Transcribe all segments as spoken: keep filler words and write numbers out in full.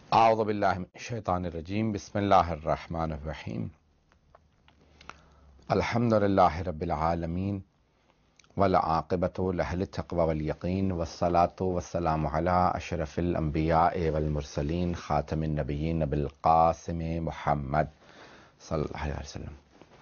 اعوذ باللہ من الشیطان الرجیم بسم اللہ الرحمن الرحیم الحمد للہ رب العالمین والعاقبۃ لأہل التقوی والیقین والصلاۃ والسلام علی اشرف الانبیاء والمرسلین خاتم النبیین بالقاسم محمد صلی اللہ علیہ وسلم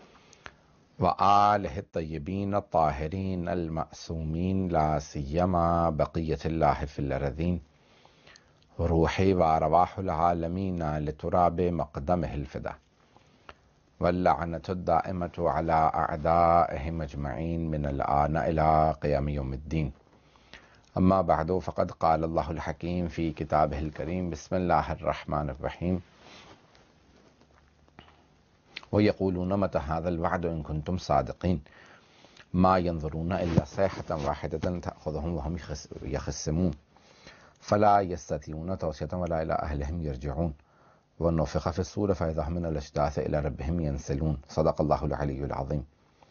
وآلہ الطیبین الطاہرین المعصومین لا سیما بقیۃ اللہ فی الارضین روحی و ارواح العالمین لتراب مقدمہ الفدا واللعنۃ الدائمۃ علی اعدائہم اجمعین من الآن الی قیام یوم الدین اما بعد فقد قال اللہ الحکیم فی کتابہ الکریم بسم اللہ الرحمن الرحیم وَيَقُولُونَ مَتَى هَذَا الْوَعْدُ إِن كُنتُمْ صَادِقِينَ مَا يَنظُرُونَ إِلَّا صَيْحَةً وَاحِدَةً تَأْخُذُهُمْ وَهُمْ يَخِصِّمُونَ فلا يستطيعون توصية ولا إلى أهلهم يرجعون ونفخ في الصور فإذا هم من الأجداث إلى ربهم ينسلون صدق اللہ العلی العظیم۔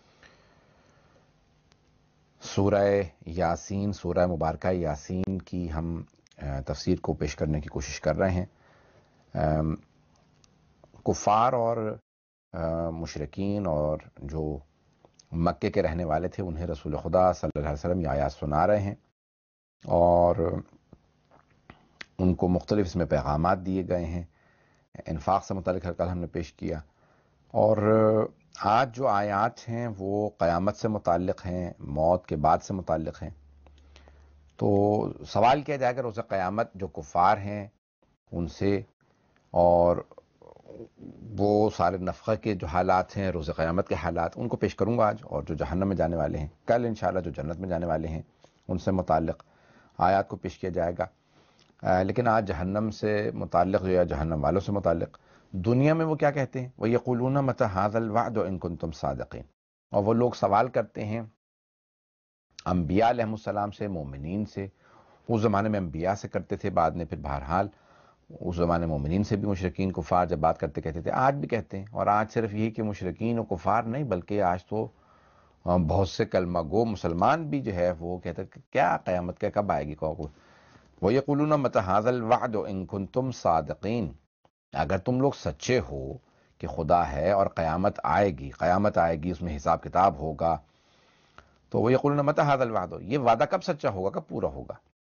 سورہ یاسین، سورہ مبارکہ یاسین کی ہم تفسیر کو پیش کرنے کی کوشش کر رہے ہیں۔ کفار اور مشرکین اور جو مکے کے رہنے والے تھے انہیں رسول خدا صلی اللہ علیہ وسلم یہ آیات سنا رہے ہیں اور ان کو مختلف اس میں پیغامات دیے گئے ہیں۔ انفاق سے متعلق ہر کل ہم نے پیش کیا، اور آج جو آیات ہیں وہ قیامت سے متعلق ہیں، موت کے بعد سے متعلق ہیں۔ تو سوال کیا جائے گا روز قیامت جو کفار ہیں ان سے، اور وہ سارے نفخہ کے جو حالات ہیں، روز قیامت کے حالات، ان کو پیش کروں گا آج، اور جو جہنم میں جانے والے ہیں کل انشاءاللہ جو جنت میں جانے والے ہیں ان سے متعلق آیات کو پیش کیا جائے گا۔ لیکن آج جہنم سے متعلق یا جہنم والوں سے متعلق دنیا میں وہ کیا کہتے ہیں، وَيَقُولُونَ مَتَى هَذَا الْوَعْدُ إِن كُنتُمْ صَادِقِينَ، اور وہ لوگ سوال کرتے ہیں انبیاء علیہ السلام سے، مومنین سے۔ اس زمانے میں انبیاء سے کرتے تھے، بعد میں پھر بہرحال اس زمانے مومنین سے بھی مشرکین کفار جب بات کرتے کہتے تھے، آج بھی کہتے ہیں۔ اور آج صرف یہی کہ مشرکین و کفار نہیں، بلکہ آج تو بہت سے کلمہ گو مسلمان بھی جو ہے وہ کہتے ہیں کہ کیا قیامت کا کب آئے گی کو وَيَقُولُونَ مَتَى هَذَا الْوَعْدُ إِن كُنتُمْ صَادِقِينَ، اگر تم لوگ سچے ہو کہ خدا ہے اور قیامت آئے گی، قیامت آئے گی، اس میں حساب کتاب ہوگا، تو وَيَقُولُونَ مَتَى هَذَا الْوَعْدُ، یہ وعدہ کب سچا ہوگا، کب پورا ہوگا۔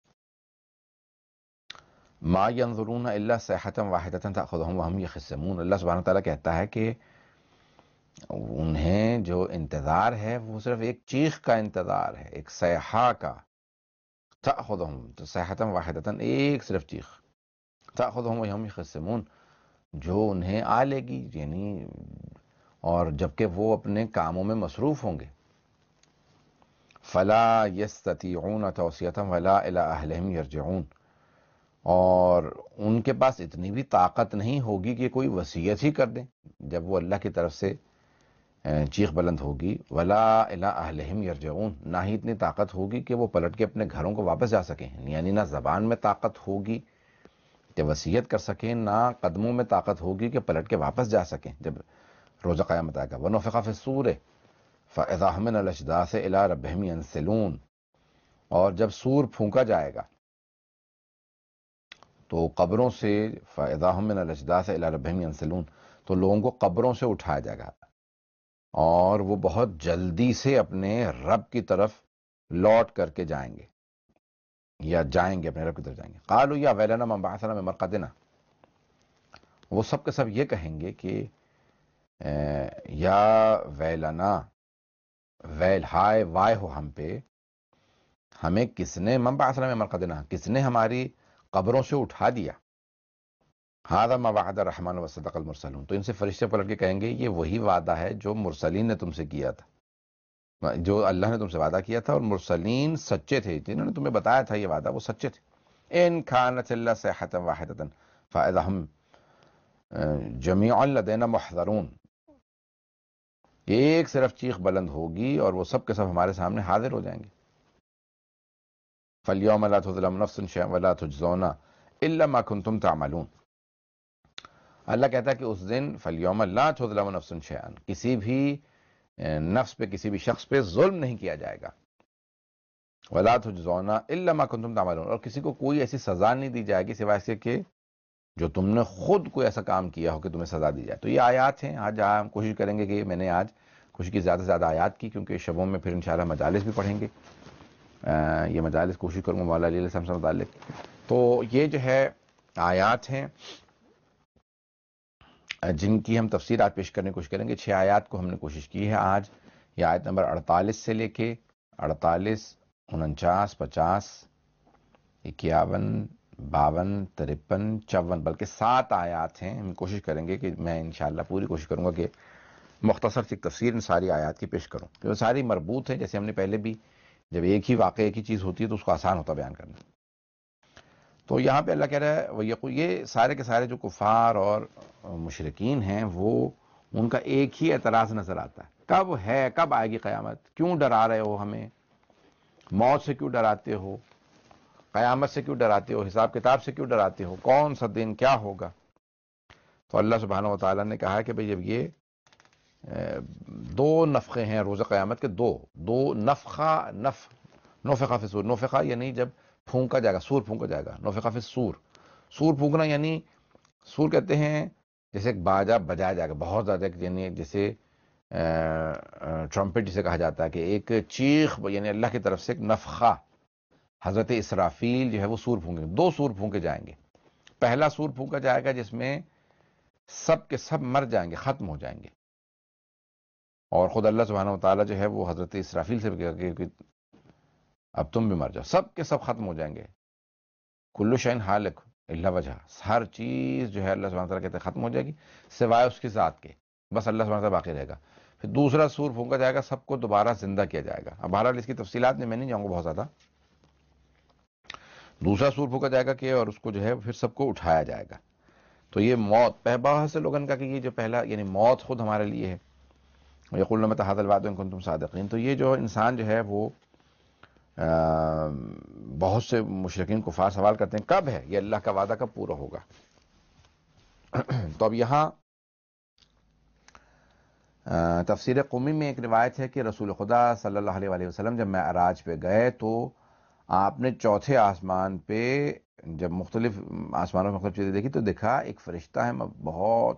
مَا يَنظُرُونَ إِلَّا صَيْحَةً وَاحِدَةً تَأْخُذُهُمْ وَهُمْ يَخِصِّمُونَ، اللہ سبحانہ وتعالیٰ کہتا ہے کہ انہیں جو انتظار ہے وہ صرف ایک چیخ کا انتظار ہے، ایک صیحہ کا، تأخذهم تو صیحةً واحدةً، ایک صرف چیخ، تأخذهم وهم يخصمون، جو انہیں آ لے گی، یعنی اور جبکہ وہ اپنے کاموں میں مصروف ہوں گے۔ فلا يستطيعون توصية ولا إلى أهلهم يرجعون، اور ان کے پاس اتنی بھی طاقت نہیں ہوگی کہ کوئی وصیت ہی کر دیں جب وہ اللہ کی طرف سے چیخ بلند ہوگی۔ ولا الی اہلہم یرجعون، نہ ہی اتنی طاقت ہوگی کہ وہ پلٹ کے اپنے گھروں کو واپس جا سکیں، یعنی نہ زبان میں طاقت ہوگی کہ وصیت کر سکیں، نہ قدموں میں طاقت ہوگی کہ پلٹ کے واپس جا سکیں جب روز قیامت آئے گا۔ وَنُفِخَ فِي الصُّورِ فَإِذَا هُم مِّنَ الْأَجْدَاثِ إِلَىٰ رَبِّهِمْ يَنسِلُونَ، اور جب سور پھونکا جائے گا تو قبروں سے، فَإِذَا هُم مِّنَ الْأَجْدَاثِ إِلَىٰ رَبِّهِمْ يَنسِلُونَ، تو لوگوں کو قبروں سے اٹھایا جائے گا اور وہ بہت جلدی سے اپنے رب کی طرف لوٹ کر کے جائیں گے، یا جائیں گے اپنے رب کی طرف جائیں گے۔ قالوا یا ویلنا من بعثنا من مرقدنا، وہ سب کے سب یہ کہیں گے کہ یا ویلنا، ویل، ہائے وائے ہو ہم پہ، ہمیں کس نے، من بعثنا من مرقدنا، کس نے ہماری قبروں سے اٹھا دیا۔ ھذا ما وعد الرحمن وصدق المرسلون، تو ان سے فرشتے پلٹ کے کہیں گے یہ وہی وعدہ ہے جو مرسلین نے تم سے کیا تھا، جو اللہ نے تم سے وعدہ کیا تھا، اور مرسلین سچے تھے، جنہوں نے تمہیں بتایا تھا یہ وعدہ وہ سچے تھے۔ ان كانت الا صيحة واحدة فاذا هم جميع لدينا محضرون، ایک صرف چیخ بلند ہوگی اور وہ سب کے سب ہمارے سامنے حاضر ہو جائیں گے۔ فاليوم لا تظلم نفس شيئا ولا تجزون الا ما كنتم تعملون، اللہ کہتا ہے کہ اس دن فَالْيَوْمَ لَا تُظْلَمُ نَفْسٌ شَيْئًا، کسی بھی نفس پہ، کسی بھی شخص پہ ظلم نہیں کیا جائے گا۔ وَلَا تُجْزَوْنَ إِلَّا مَا كُنتُمْ تَعْمَلُونَ، اور کسی کو کوئی ایسی سزا نہیں دی جائے گی سوائے اس کے کہ جو تم نے خود کوئی ایسا کام کیا ہو کہ تمہیں سزا دی جائے. تو یہ آیات ہیں. آج ہم کوشش کریں گے کہ میں نے آج کوشش کی زیادہ سے زیادہ آیات کی، کیونکہ شبوں میں پھر انشاءاللہ مجالس بھی پڑھیں گے. یہ مجالس کوشش کروں گا مولا علی علیہ السلام سے متعلق. تو یہ جو ہے آیات ہیں جن کی ہم تفسیرات پیش کرنے کی کوشش کریں گے. چھ آیات کو ہم نے کوشش کی ہے آج. یہ آیت نمبر اڑتالیس سے لے کے اڑتالیس، انچاس، پچاس، اکیاون، باون، ترپن، چون، بلکہ سات آیات ہیں. ہم کوشش کریں گے کہ میں انشاءاللہ پوری کوشش کروں گا کہ مختصر سی تفسیر ان ساری آیات کی پیش کروں، کیونکہ ساری مربوط ہیں. جیسے ہم نے پہلے بھی، جب ایک ہی واقعہ ایک ہی چیز ہوتی ہے تو اس کو آسان ہوتا بیان کرنا. تو یہاں پہ اللہ کہہ رہا ہے وہ یہ سارے کے سارے جو کفار اور مشرکین ہیں وہ ان کا ایک ہی اعتراض نظر آتا ہے. کب ہے، کب آئے گی قیامت؟ کیوں ڈرا رہے ہو ہمیں؟ موت سے کیوں ڈراتے ہو؟ قیامت سے کیوں ڈراتے ہو؟ حساب کتاب سے کیوں ڈراتے ہو؟ کون سا دن کیا ہوگا؟ تو اللہ سبحانہ و تعالیٰ نے کہا کہ بھئی جب یہ دو نفخے ہیں روز قیامت کے، دو دو نفخہ، نف نفخہ فی الصور. نفخہ یعنی جب پھونکا جائے گا، سور پھونکا جائے گا. نفخہ فی الصور، سور پھونکنا یعنی، سور کہتے ہیں جیسے ایک باجا بجایا جائے گا بہت زیادہ، یعنی جیسے ٹرمپٹ جسے کہا جاتا ہے کہ ایک چیخ، یعنی اللہ کی طرف سے ایک نفخہ. حضرت اسرافیل جو ہے وہ سور پھونکیں گے. دو سور پھونکے جائیں گے. پہلا سور پھونکا جائے گا جس میں سب کے سب مر جائیں گے، ختم ہو جائیں گے. اور خود اللہ سبحانہ و تعالیٰ جو ہے وہ حضرت اسرافیل سے بھی کہا کہ اب تم بھی مر جاؤ. سب کے سب ختم ہو جائیں گے. کل شیء ہالک الا وجہ، ہر چیز جو ہے اللہ سبحانہ و تعالیٰ کہتے ہیں ختم ہو جائے گی سوائے اس کی ذات کے. بس اللہ سبحانہ و تعالیٰ باقی رہے گا. پھر دوسرا سور پھونکا جائے گا، سب کو دوبارہ زندہ کیا جائے گا. اب بہرحال اس کی تفصیلات میں میں نہیں جاؤں گا بہت زیادہ. دوسرا سور پھونکا جائے گا کہ اور اس کو جو ہے پھر سب کو اٹھایا جائے گا. تو یہ موت، پہ بہت سے لوگوں کا کہ یہ جو پہلا یعنی موت خود ہمارے لیے ہے. یقولون متی ھذا الوعد ان کنتم صادقین. تو یہ جو انسان جو ہے وہ بہت سے مشرکین کفار سوال کرتے ہیں کب ہے یہ اللہ کا وعدہ، کب پورا ہوگا. تو اب یہاں تفسیر قمی میں ایک روایت ہے کہ رسول خدا صلی اللہ علیہ وآلہ وسلم جب معراج پہ گئے تو آپ نے چوتھے آسمان پہ جب مختلف آسمانوں میں مختلف چیزیں دیکھی تو دیکھا ایک فرشتہ ہے بہت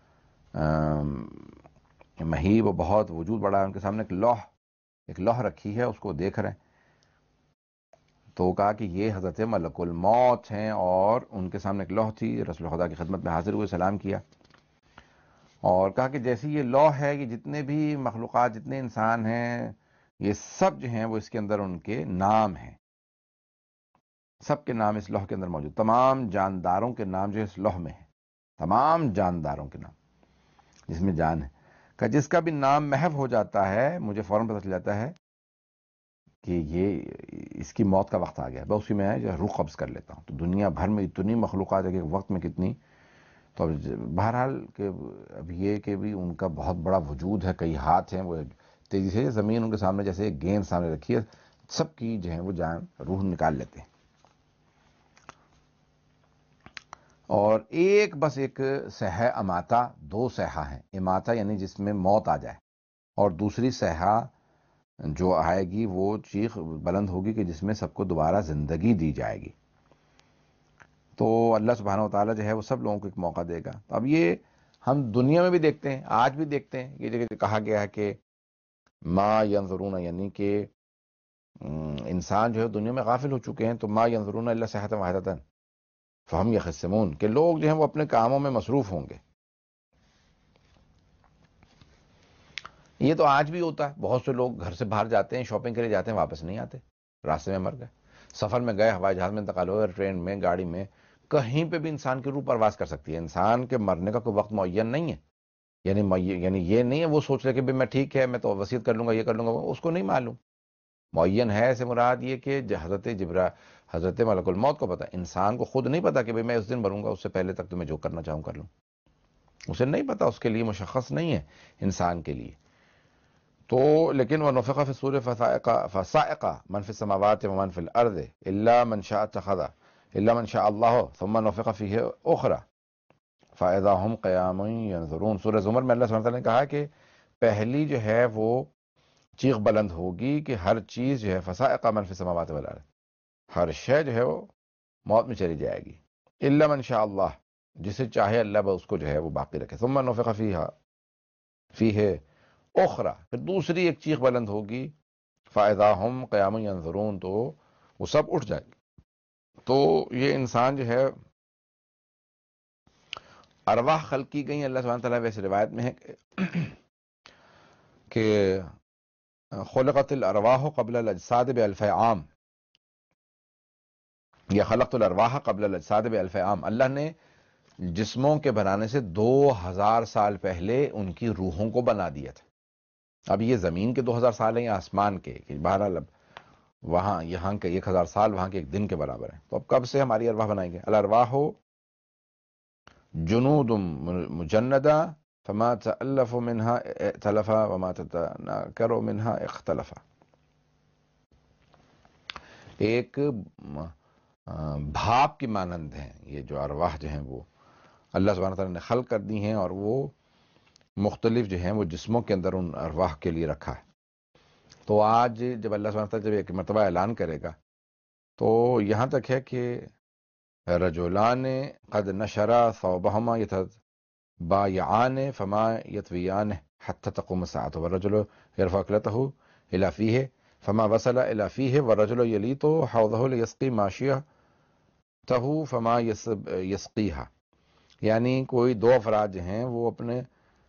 مہیب و بہت وجود بڑا ہے. ان کے سامنے ایک لوح ایک لوح رکھی ہے، اس کو دیکھ رہے ہیں. تو کہا کہ یہ حضرت ملک الموت ہیں، اور ان کے سامنے ایک لوح تھی. رسول خدا کی خدمت میں حاضر ہوئے، سلام کیا اور کہا کہ جیسی یہ لوح ہے، یہ جتنے بھی مخلوقات، جتنے انسان ہیں، یہ سب جو ہیں وہ اس کے اندر ان کے نام ہیں. سب کے نام اس لوح کے اندر موجود. تمام جانداروں کے نام جو اس لوح میں ہیں، تمام جانداروں کے نام جس میں جان ہے. کہ جس کا بھی نام محو ہو جاتا ہے مجھے فوراً پتہ چل جاتا ہے کہ یہ اس کی موت کا وقت آ گیا. بس اسی میں جو روح قبض کر لیتا ہوں. تو دنیا بھر میں اتنی مخلوقات ہے کہ وقت میں کتنی. تو اب بہرحال کہ اب یہ کہ بھی ان کا بہت بڑا وجود ہے، کئی ہاتھ ہیں، وہ تیزی سے زمین ان کے سامنے جیسے ایک گیند سامنے رکھی ہے، سب کی جو ہے وہ جان روح نکال لیتے ہیں. اور ایک بس ایک صیحہ اماتہ، دو صیحہ ہیں. اماتہ یعنی جس میں موت آ جائے، اور دوسری صیحہ جو آئے گی وہ چیخ بلند ہوگی کہ جس میں سب کو دوبارہ زندگی دی جائے گی. تو اللہ سبحانہ و تعالیٰ جو ہے وہ سب لوگوں کو ایک موقع دے گا. اب یہ ہم دنیا میں بھی دیکھتے ہیں، آج بھی دیکھتے ہیں. یہ جگہ کہا گیا ہے کہ ما ینظرون، یعنی کہ انسان جو ہے دنیا میں غافل ہو چکے ہیں. تو ما ینظرون الا صیحۃ واحدۃ فہم یخصمون، کہ لوگ جو ہیں وہ اپنے کاموں میں مصروف ہوں گے. یہ تو آج بھی ہوتا ہے. بہت سے لوگ گھر سے باہر جاتے ہیں، شاپنگ کے لیے جاتے ہیں، واپس نہیں آتے، راستے میں مر گئے. سفر میں گئے، ہوائی جہاز میں انتقال ہو گیا، ٹرین میں، گاڑی میں، کہیں پہ بھی انسان کی روح پرواز کر سکتی ہے. انسان کے مرنے کا کوئی وقت معین نہیں ہے. یعنی یعنی یہ نہیں ہے وہ سوچ رہے کہ بھی میں ٹھیک ہے، میں تو وصیت کر لوں گا، یہ کر لوں گا، اس کو نہیں معلوم. معین ہے سے مراد یہ کہ حضرت جبرا حضرت ملک الموت کو پتہ. انسان کو خود نہیں پتا کہ بھئی میں اس دن مروں گا، اس سے پہلے تک تو میں جو کرنا چاہوں کر لوں. اسے نہیں پتا، اس کے لیے مشخص نہیں ہے انسان کے لیے. تو لیکن وَنُفِخَ فِي الصُّورِ فَصَعِقَ مَنْ فِي السَّمَاوَاتِ وَمَنْ فِي الْأَرْضِ إِلَّا مَنْ شَاءَ اتَّخَذَ إِلَّا مَنْ شَاءَ اللَّهُ ثُمَّ نُفِخَ فِيهِ أُخْرَى فَإِذَا هُمْ قِيَامٌ يَنْظُرُونَ. سورہ زمر میں اللہ سبحانہ وتعالیٰ نے کہا کہ پہلی جو ہے وہ چیخ بلند ہوگی کہ ہر چیز جو ہے فَصَعِقَ مَنْ فِي السَّمَاوَاتِ وَالْأَرْضِ، ہر شے جو ہے وہ موت میں چلی جائے گی. إِلَّا مَنْ شَاءَ اللَّهُ، جسے چاہے اللہ بس اس کو جو ہے وہ باقی رکھے. ثم نفخ فیہا فیہ اخرى، پھر دوسری ایک چیخ بلند ہوگی. فاذا ہم قیام ینظرون، تو وہ سب اٹھ جائے. تو یہ انسان جو ہے ارواح خلق کی گئی. اللہ سبحانہ تعالیٰ ویسے روایت میں ہے کہ خلقت الارواح قبل الاجساد بالف عام، یا خلقت الارواح قبل الاجساد بالف عام، اللہ نے جسموں کے بنانے سے دو ہزار سال پہلے ان کی روحوں کو بنا دیا تھا. اب یہ زمین کے دو ہزار سال ہیں یا آسمان کے، کہ بہرحال اب وہاں یہاں کے ایک ہزار سال وہاں کے ایک دن کے برابر ہیں. تو اب کب سے ہماری ارواح بنائیں گے؟ الارواح جنود مجندہ فما تألف منها ائتلف وما تتناکر منها اختلف. ایک بھاپ کی مانند ہیں یہ جو ارواح جو ہیں، وہ اللہ سبحانہ تعالیٰ نے خلق کر دی ہیں، اور وہ مختلف جو ہیں وہ جسموں کے اندر ان ارواح کے لیے رکھا ہے. تو آج جب اللہ سبحانہ تعالیٰ جب ایک مرتبہ اعلان کرے گا تو یہاں تک ہے کہ رجلان قد نشرا ثوبہما یتبایعان فما یتویان حتی تقوم الساعة والرجل یرفع قلته الى فیہ فما وصل الى فیہ والرجل یلیط حوضہ لیسقی ماشیتہ فما یسقیہا. یعنی کوئی دو افراد جو ہیں وہ اپنے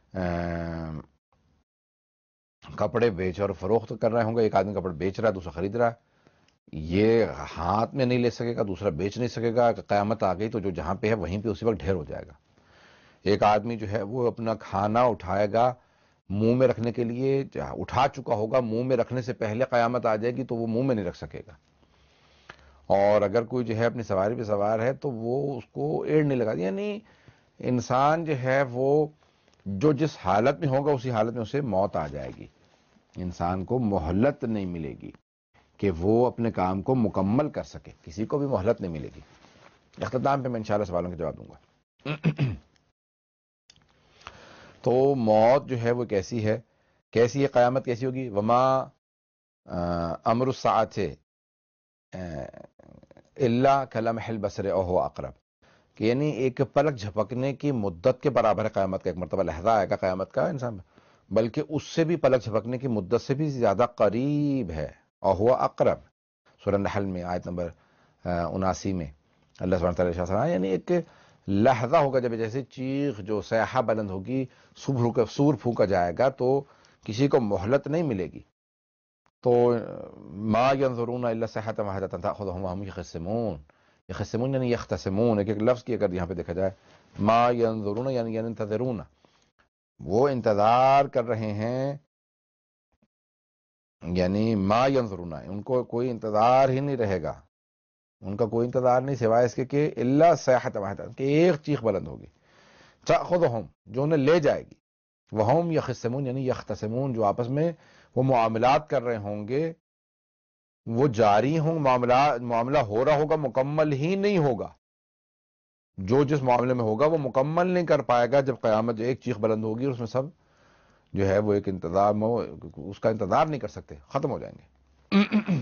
کپڑے بیچ اور فروخت کر رہے ہوں گے. ایک آدمی کپڑے بیچ رہا ہے، دوسرا خرید رہا ہے. یہ ہاتھ میں نہیں لے سکے گا، دوسرا بیچ نہیں سکے گا. قیامت آ گئی تو جو جہاں پہ ہے وہیں پہ اسی وقت ڈھیر ہو جائے گا. ایک آدمی جو ہے وہ اپنا کھانا اٹھائے گا منہ میں رکھنے کے لیے، اٹھا چکا ہوگا، منہ میں رکھنے سے پہلے قیامت آ جائے گی تو وہ منہ میں نہیں رکھ سکے گا. اور اگر کوئی جو ہے اپنی سواری پہ سوار ہے تو وہ اس کو ایڑ نہیں لگا. یعنی انسان جو ہے وہ جو جس حالت میں ہوگا اسی حالت میں اسے موت آ جائے گی. انسان کو مہلت نہیں ملے گی کہ وہ اپنے کام کو مکمل کر سکے، کسی کو بھی مہلت نہیں ملے گی. اختتام پہ میں انشاءاللہ سوالوں کے جواب دوں گا. تو موت جو ہے وہ کیسی ہے، کیسی ہے قیامت کیسی ہوگی؟ وما امر الساعۃ الا کلمح البصر او هو اقرب، کہ یعنی ایک پلک جھپکنے کی مدت کے برابر ہے قیامت کا. ایک مرتبہ لحظہ آئے گا قیامت کا انسان، بلکہ اس سے بھی پلک جھپکنے کی مدت سے بھی زیادہ قریب ہے. او هو اقرب، سورہ نحل میں آیت نمبر اناسی میں اللہ سبحانہ تعالیٰ نے فرمایا، یعنی ایک لحظہ ہوگا جب جیسے چیخ جو صیحہ بلند ہوگی، صبح سور پھونکا جائے گا تو کسی کو مہلت نہیں ملے گی. تو ما ينظرون الا صیحة واحدة تأخذهم وهم يخصمون. یخصمون یعنی یختصمون، ایک ایک لفظ کی اگر یہاں پہ دیکھا جائے، ما ينظرون یعنی ينتظرون، وہ انتظار کر رہے ہیں. یعنی ما ينظرون، ان کو کوئی انتظار ہی نہیں رہے گا، ان کا کوئی انتظار نہیں سوائے اس کے کہ الا صیحة واحدة، کہ ایک چیخ بلند ہوگی. تأخذهم، جو انہیں لے جائے گی. وهم یخصمون یعنی یختصمون، جو آپس میں وہ معاملات کر رہے ہوں گے، وہ جاری ہوں، معاملات معاملہ ہو رہا ہوگا، مکمل ہی نہیں ہوگا. جو جس معاملے میں ہوگا وہ مکمل نہیں کر پائے گا. جب قیامت ایک چیخ بلند ہوگی اور اس میں سب جو ہے وہ ایک انتظار میں اس کا انتظار نہیں کر سکتے، ختم ہو جائیں گے.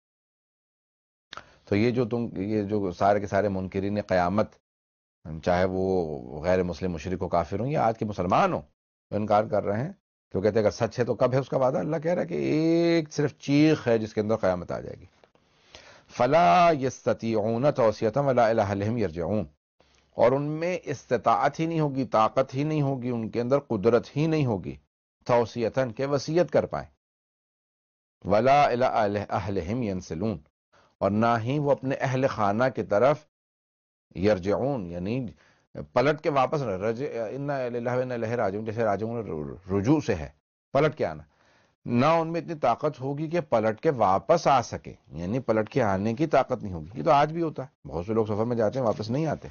تو یہ جو تم یہ جو سارے کے سارے منکرین قیامت، چاہے وہ غیر مسلم مشرک و کافر ہوں یا آج کے مسلمان ہوں، انکار کر رہے ہیں. تو کہتے ہیں اگر سچ ہے تو کب ہے اس کا وعدہ؟ اللہ کہہ رہا ہے کہ ایک صرف چیخ ہے جس کے اندر قیامت آ جائے گی. فلا یستطیعون توصیۃ ولا الی اہلہم یرجعون، اور ان میں استطاعت ہی نہیں ہوگی، طاقت ہی نہیں ہوگی، ان کے اندر قدرت ہی نہیں ہوگی توصیتاً کہ وصیت کر پائیں. ولا الی اہلہم ینسلون، اور نہ ہی وہ اپنے اہل خانہ کی طرف یرجعون یعنی پلٹ کے واپس رجع انا للہ و انا الیہ راجعون، جیسے راجعون رجوع سے ہے، پلٹ کے آنا. نہ ان میں اتنی طاقت ہوگی کہ پلٹ کے واپس آ سکے، یعنی پلٹ کے آنے کی طاقت نہیں ہوگی. یہ تو آج بھی ہوتا ہے، بہت سے لوگ سفر میں جاتے ہیں واپس نہیں آتے.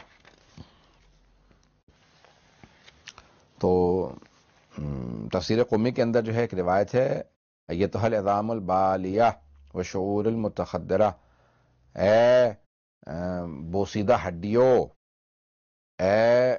تو تفسیر قمی کے اندر جو ہے ایک روایت ہے، ایتھا العظام البالیہ وشعور المتخدرہ، اے بوسیدہ ہڈیوں، اے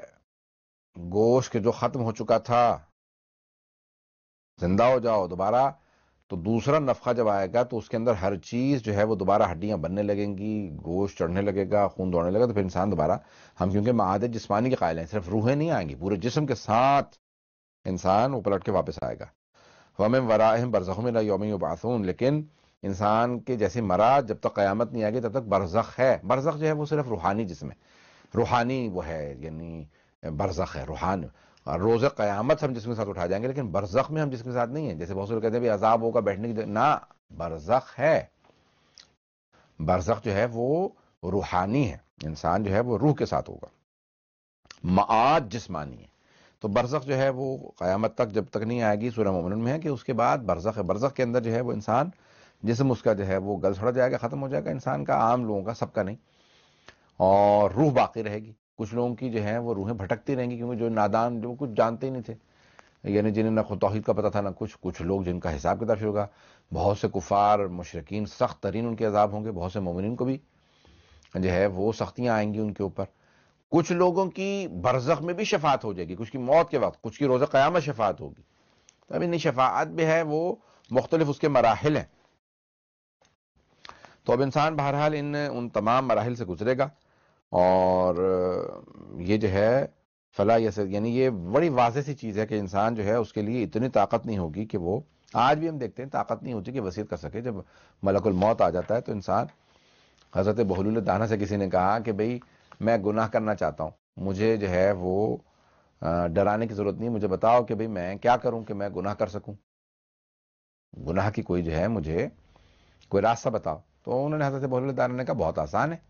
گوشت کے جو ختم ہو چکا تھا، زندہ ہو جاؤ، دوبارہ تو دوسرا نفخہ جب آئے گا تو اس کے اندر ہر چیز جو ہے وہ دوبارہ ہڈیاں بننے لگیں گی، گوشت چڑھنے لگے گا، خون دوڑنے لگے گا، تو پھر انسان دوبارہ، ہم کیونکہ معاد جسمانی کے قائل ہیں، صرف روحیں نہیں آئیں گی، پورے جسم کے ساتھ انسان وہ پلٹ کے واپس آئے گا۔ وَمِن وَرَائِهِمْ بَرْزَخٌ إِلَىٰ یَوْمِ یُبْعَثُونَ، لیکن انسان کے جیسے مرا جب تک قیامت نہیں آئے گی تب تک برزخ ہے۔ برزخ جو ہے وہ صرف روحانی جسم ہے، روحانی وہ ہے، یعنی برزخ ہے، روحانی۔ اور روز قیامت ہم جسم کے ساتھ اٹھا جائیں گے، لیکن برزخ میں ہم جسم کے ساتھ نہیں ہیں۔ جیسے بہت سے لوگ کہتے ہیں بھی عذاب ہوگا بیٹھنے کی، نہ، برزخ ہے۔ برزخ جو ہے وہ روحانی ہے، انسان جو ہے وہ روح کے ساتھ ہوگا، معاد جسمانی ہے۔ تو برزخ جو ہے وہ قیامت تک جب تک نہیں آئے گی، سورہ مومنون میں ہے کہ اس کے بعد برزخ ہے۔ برزخ کے اندر جو ہے وہ انسان، جسم اس کا جو ہے وہ گل سڑ جائے گا، ختم ہو جائے گا، انسان کا، عام لوگوں کا، سب کا نہیں، اور روح باقی رہے گی۔ کچھ لوگوں کی جو ہے وہ روحیں بھٹکتی رہیں گی، کیونکہ جو نادان، جو کچھ جانتے ہی نہیں تھے، یعنی جنہیں نہ خود توحید کا پتہ تھا نہ کچھ، کچھ لوگ جن کا حساب کتاب شروع ہوگا، بہت سے کفار مشرکین سخت ترین ان کے عذاب ہوں گے، بہت سے مومنین کو بھی جو ہے وہ سختیاں آئیں گی ان کے اوپر۔ کچھ لوگوں کی برزخ میں بھی شفاعت ہو جائے گی، کچھ کی موت کے وقت، کچھ کی روز قیامت شفاعت ہوگی۔ اب ان شفاعت بھی ہے، وہ مختلف اس کے مراحل ہیں۔ تو اب انسان بہرحال ان ان تمام مراحل سے گزرے گا، اور یہ جو ہے فلا یسر، یعنی یہ بڑی واضح سی چیز ہے کہ انسان جو ہے اس کے لیے اتنی طاقت نہیں ہوگی کہ وہ، آج بھی ہم دیکھتے ہیں طاقت نہیں ہوتی کہ وصیت کر سکے۔ جب ملک الموت آ جاتا ہے تو انسان، حضرت بہلول دانا سے کسی نے کہا کہ بھئی میں گناہ کرنا چاہتا ہوں، مجھے جو ہے وہ ڈرانے کی ضرورت نہیں، مجھے بتاؤ کہ بھئی میں کیا کروں کہ میں گناہ کر سکوں، گناہ کی کوئی جو ہے مجھے کوئی راستہ بتاؤ۔ تو انہوں نے، حضرت بہلول دانا نے کہا بہت آسان ہے،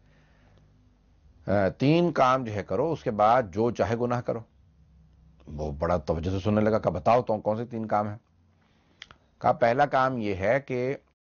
تین کام جو ہے کرو، اس کے بعد جو چاہے گناہ کرو۔ وہ بڑا توجہ سے سننے لگا، کہا بتاؤ تو کون سے تین کام ہیں؟ کہا پہلا کام یہ ہے کہ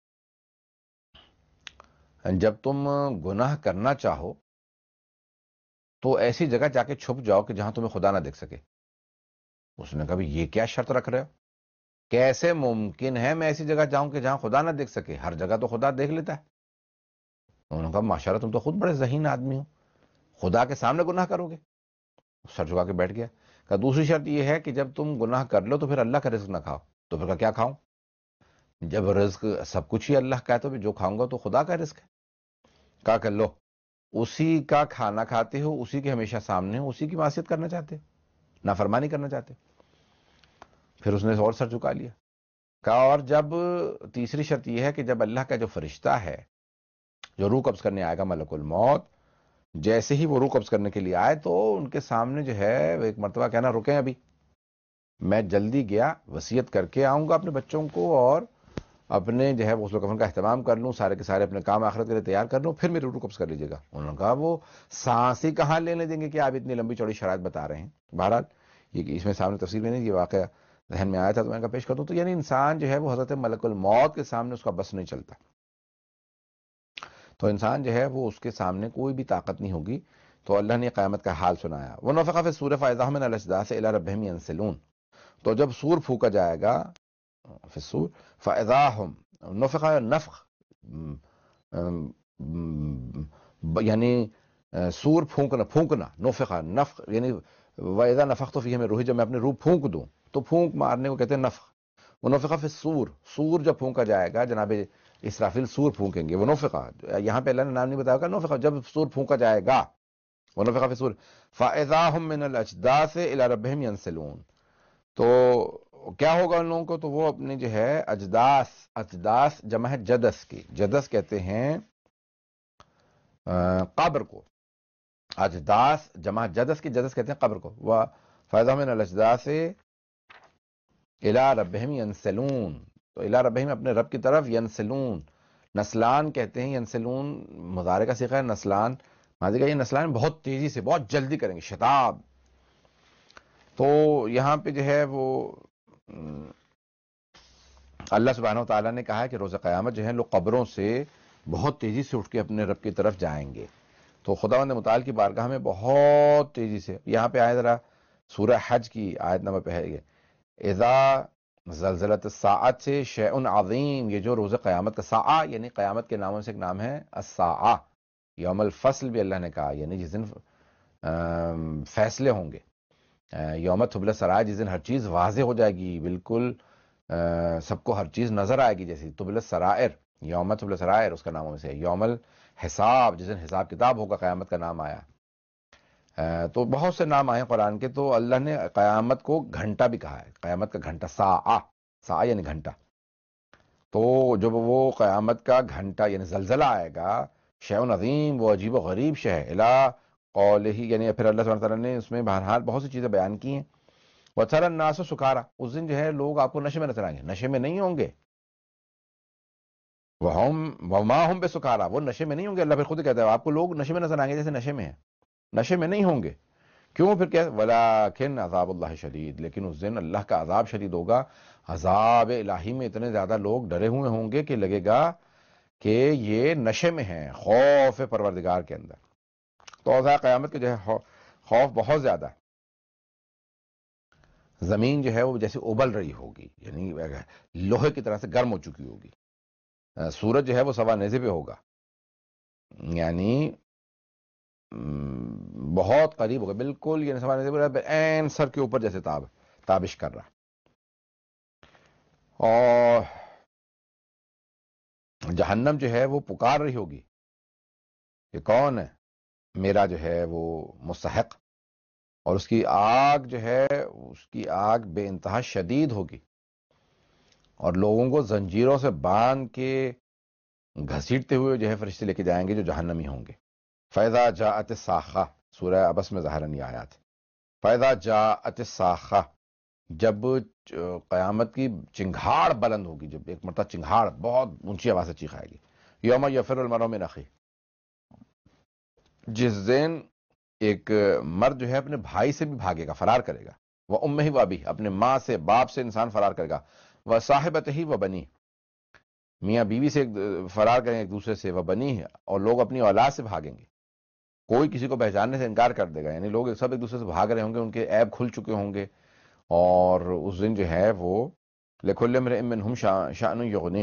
جب تم گناہ کرنا چاہو تو ایسی جگہ جا کے چھپ جاؤ کہ جہاں تمہیں خدا نہ دیکھ سکے۔ اس نے کہا بھی یہ کیا شرط رکھ رہے ہو؟ کیسے ممکن ہے میں ایسی جگہ جاؤں کہ جہاں خدا نہ دیکھ سکے؟ ہر جگہ تو خدا دیکھ لیتا ہے۔ انہوں نے کہا ماشاءاللہ تم تو خود بڑے ذہین آدمی ہو، خدا کے سامنے گناہ کرو گے؟ سر جھکا کے بیٹھ گیا۔ کہا دوسری شرط یہ ہے کہ جب تم گناہ کر لو تو پھر اللہ کا رزق نہ کھاؤ۔ تو پھر کہا کیا کھاؤں؟ جب رزق سب کچھ ہی اللہ کا ہے تو جو کھاؤں گا تو خدا کا رزق ہے۔ کہا کہ لو، اسی کا کھانا کھاتے ہو، اسی کے ہمیشہ سامنے ہو، اسی کی معصیت کرنا چاہتے ہو، نافرمانی کرنا چاہتے ہو۔ پھر اس نے اور سر جھکا لیا۔ کہا اور جب تیسری شرط یہ ہے کہ جب اللہ کا جو فرشتہ ہے جو روح قبض کرنے آئے گا، ملک الموت، جیسے ہی وہ روح قبض کرنے کے لیے آئے تو ان کے سامنے جو ہے ایک مرتبہ کہنا رکیں ابھی، میں جلدی گیا وصیت کر کے آؤں گا اپنے بچوں کو، اور اپنے جو ہے غسل و کفن کا اہتمام کر لوں، سارے کے سارے اپنے کام آخرت کے لیے تیار کر لوں، پھر میری روح قبض کر لیجیے گا۔ انہوں نے کہا وہ سانس ہی کہاں لینے دیں گے کہ آپ اتنی لمبی چوڑی شرائط بتا رہے ہیں۔ بہرحال یہ اس میں سامنے تفصیل میں نہیں، یہ واقعہ ذہن میں آیا تھا تو میں کہا پیش کر دوں۔ تو یعنی انسان جو ہے وہ حضرت ملک الموت کے سامنے اس کا بس نہیں چلتا، تو انسان جو ہے وہ اس کے سامنے کوئی بھی طاقت نہیں ہوگی۔ تو اللہ نے قیامت کا حال سنایا۔ وَنُفِخَ فِي الصُّورِ فَإِذَا هُم مِنَ الْأَجْدَاثِ إِلَىٰ رَبِّهِمْ يَنْسِلُونَ، تو جب سور پھونکا جائے گا، فی الصور فَإِذَا هُم، نفخ نفخ یعنی سور پھونکنا، پھونکنا، نفخ نفخ یعنی وَإِذَا نَفَخْتُ فِيهِ مِن روحِي، جب میں اپنی روح پھونک دوں تو پھونک مارنے کو کہتے ہیں نفخ۔ وَنُفِخَ فِي الصُّورِ، سور جب پھونکا جائے گا، جناب اسرافیل سور پھونکیں گے، وہ نفخ، یہاں پہ اللہ نے نام نہیں بتایا گا، نفخ جب سور پھونکا جائے گا، وَنُفِخَ فِي الصُّورِ فَإِذَا هُم مِنَ الْأَجْدَاثِ إِلَىٰ رَبِّهِمْ يَنْسِلُونَ، تو کیا ہوگا ان لوگوں کو؟ تو وہ اپنے جو ہے اجداث، اجداث جمع ہے جدس کی، جدس کہتے ہیں قبر کو، اجداث جمع جدس کی، جدس کہتے ہیں قبر کو۔ وہ فَإِذَا هُم مِنَ الْأَجْدَاثِ إِلَىٰ رَبِّهِمْ يَنْسِلُونَ، تو إِلَىٰ رَبِّهِمْ اپنے رب کی طرف، ينسلون، نسلان کہتے ہیں، ینسلون مضارع کا صیغہ ہے، نسلان ماضی کا، یہ نسلان بہت تیزی سے، بہت جلدی کریں گے، شتاب۔ تو یہاں پہ جو ہے وہ اللہ سبحانہ وتعالیٰ نے کہا ہے کہ روز قیامت جو ہے لوگ قبروں سے بہت تیزی سے اٹھ کے اپنے رب کی طرف جائیں گے۔ تو خداوند متعال کی بارگاہ میں بہت تیزی سے، یہاں پہ آئے ذرا سورہ حج کی آیت نمبر پہ ہے، اذا زلزلت الساعۃ سے شیء عظیم، یہ جو روز قیامت کا ساعہ یعنی قیامت کے ناموں سے ایک نام ہے الساعہ، یوم الفصل بھی اللہ نے کہا، یعنی جس دن فیصلے ہوں گے، یوم تبلی السرائر، جس دن ہر چیز واضح ہو جائے گی، بالکل سب کو ہر چیز نظر آئے گی، جیسے تبل السرائر، یوم تبل السرائر اس کا ناموں میں سے ہے، یوم الحساب جس دن حساب کتاب ہوگا قیامت کا نام آیا۔ تو بہت سے نام آئے قرآن کے، تو اللہ نے قیامت کو گھنٹہ بھی کہا ہے، قیامت کا گھنٹہ، ساعہ، ساعہ یعنی گھنٹہ۔ تو جب وہ قیامت کا گھنٹہ یعنی زلزلہ آئے گا، شیء عظیم، وہ عجیب و غریب شے ہے، الا قولہ، یعنی پھر اللہ سبحانہ تعالیٰ نے اس میں بہرحال بہت سی چیزیں بیان کی ہیں۔ وَتَرَى النَّاسَ سُكَارَىٰ، اس دن جو ہے لوگ آپ کو نشے میں نظر آئیں گے، نشے میں نہیں ہوں گے، وَهُمْ وَمَا هُمْ بِسُكَارَىٰ، وہ نشے میں نہیں ہوں گے، اللہ پھر خود کہتا ہے آپ کو لوگ نشے میں نظر آئیں گے جیسے نشے میں ہیں، نشے میں نہیں ہوں گے، کیوں؟ پھر کیا، وَلَٰكِنْ عَذَابُ اللَّهِ شَدِيدٌ، لیکن اس دن اللہ کا عذاب شدید ہوگا، عذاب الہی میں اتنے زیادہ لوگ ڈرے ہوئے ہوں گے کہ لگے گا کہ یہ نشے میں ہیں، خوف پروردگار کے اندر۔ تو عذاب قیامت کے جو ہے خوف بہت زیادہ ہے، زمین جو ہے وہ جیسے ابل رہی ہوگی، یعنی لوہے کی طرح سے گرم ہو چکی ہوگی، سورج جو ہے وہ سوا نیزے پہ ہوگا، یعنی بہت قریب ہوگا بالکل، یعنی سوا نیزے پہ این سر کے اوپر جیسے تاب تابش کر رہا۔ اور جہنم جو ہے وہ پکار رہی ہوگی کہ کون ہے میرا جو ہے وہ مستحق، اور اس کی آگ جو ہے اس کی آگ بے انتہا شدید ہوگی، اور لوگوں کو زنجیروں سے باندھ کے گھسیٹتے ہوئے جو ہے فرشتے لے کے جائیں گے جو جہنمی ہوں گے۔ فَإِذَا جَاءَتِ الصَّاخَّةُ، سورہ عبس میں ظاہراً یہ آیات ہے، فَإِذَا جَاءَتِ الصَّاخَّةُ، جب قیامت کی چنگھاڑ بلند ہوگی، جب ایک مرتبہ چنگھاڑ بہت اونچی آواز سے چیخائے گی، یوم یفر المرء من اخیہ، جس دن ایک مرد جو ہے اپنے بھائی سے بھی بھاگے گا، فرار کرے گا، وہ امہ و ابیہ، اپنے ماں سے باپ سے انسان فرار کرے گا، وہ صاحبتہ و بنی، میاں بیوی سے فرار کریں ایک دوسرے سے، وہ بنی، اور لوگ اپنی اولاد سے بھاگیں گے، کوئی کسی کو پہچاننے سے انکار کر دے گا، یعنی لوگ سب ایک دوسرے سے بھاگ رہے ہوں گے، ان کے عیب کھل چکے ہوں گے، اور اس دن جو ہے وہ لکل امرئ منہم شأن یغنیہ،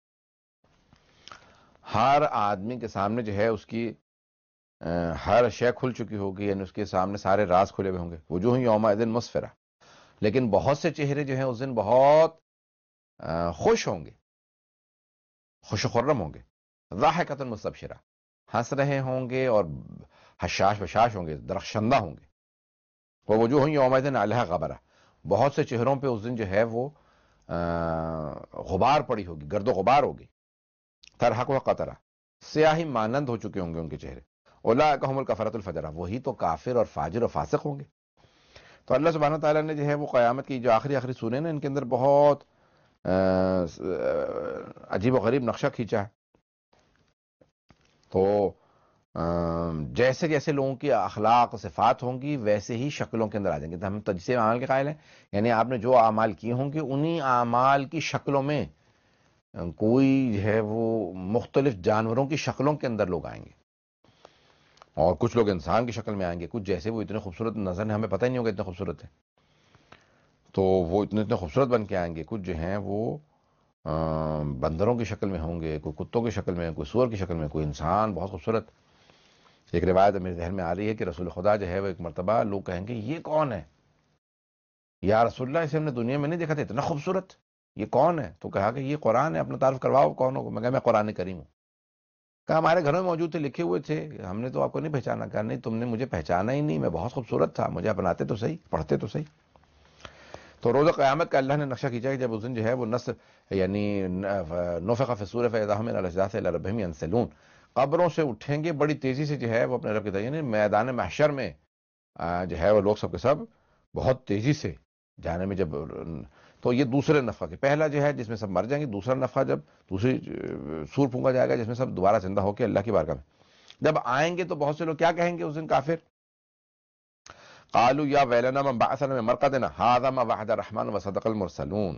ہر آدمی کے سامنے جو ہے اس کی ہر شے کھل چکی ہوگی، یعنی اس کے سامنے سارے راز کھلے ہوئے ہوں گے، وجوہ یومئذ مسفرہ، لیکن بہت سے چہرے جو ہیں اس دن بہت خوش ہوں گے، خوش و خرم ہوں گے، ضاحکۃ مستبشرہ، ہنس رہے ہوں گے اور حشاش بشاش ہوں گے، درخشندہ ہوں گے، ووجوہ یومئذ علیہا غبرہ، بہت سے چہروں پہ اس دن جو ہے وہ غبار پڑی ہوگی، گرد و غبار ہوگی، ترحقها قطرہ، سیاہی مانند ہو چکے ہوں گے ان کے چہرے، اولئک هم الکفرۃ الفجرہ، وہی تو کافر اور فاجر اور فاسق ہوں گے۔ تو اللہ سبحانہ تعالیٰ نے جو ہے وہ قیامت کی جو آخری آخری سوریں نا، ان کے اندر بہت عجیب و غریب نقشہ کھینچا ہے۔ تو جیسے جیسے لوگوں کی اخلاق صفات ہوں گی ویسے ہی شکلوں کے اندر آ جائیں گے۔ تو ہم تجسیم اعمال کے قائل ہیں، یعنی آپ نے جو اعمال کیے ہوں گے انہی اعمال کی شکلوں میں کوئی جو ہے وہ مختلف جانوروں کی شکلوں کے اندر لوگ آئیں گے، اور کچھ لوگ انسان کی شکل میں آئیں گے، کچھ جیسے وہ اتنے خوبصورت نظر ہیں، ہمیں پتہ ہی نہیں ہوگا اتنے خوبصورت ہیں، تو وہ اتنے اتنے خوبصورت بن کے آئیں گے، کچھ جو ہیں وہ بندروں کی شکل میں ہوں گے، کوئی کتوں کی شکل میں، کوئی سور کی شکل میں، کوئی انسان بہت خوبصورت۔ ایک روایت میرے ذہن میں آ رہی ہے کہ رسول خدا جو ہے وہ ایک مرتبہ لوگ کہیں گے یہ کون ہے یا رسول اللہ، اسے ہم نے دنیا میں نہیں دیکھا تھا، اتنا خوبصورت، یہ کون ہے؟ تو کہا کہ یہ قرآن ہے، اپنا تعارف کرواؤ کون ہو؟ میں کہا میں قرآن کریم ہوں۔ کہا ہمارے گھروں میں موجود تھے، لکھے ہوئے تھے، ہم نے تو آپ کو نہیں پہچانا۔ کہا نہیں، تم نے مجھے پہچانا ہی نہیں، میں بہت خوبصورت تھا، مجھے اپناتے تو صحیح، پڑھتے تو صحیح۔ تو روز قیامت کا اللہ نے نقشہ کھینچا کہ جب اس دن جو ہے وہ نصر یعنی نفخ فی الصور فاذا هم من الاجداث الى ربهم ينسلون، قبروں سے اٹھیں گے بڑی تیزی سے جو ہے وہ اپنے رب کی طرف، یعنی میدان محشر میں جو ہے وہ لوگ سب کے سب بہت تیزی سے جانے میں، جب تو یہ دوسرے نفخہ کے، پہلا جو ہے جس میں سب مر جائیں گے، دوسرا نفخہ جب دوسری سور پھونکا جائے گا جس میں سب دوبارہ زندہ ہو کے اللہ کی بارگاہ میں جب آئیں گے، تو بہت سے لوگ کیا کہیں گے اس دن کافر؟ قالوا یا ویلنا من بعثنا من مرقدنا هذا ما وعد الرحمن وصدق المرسلون۔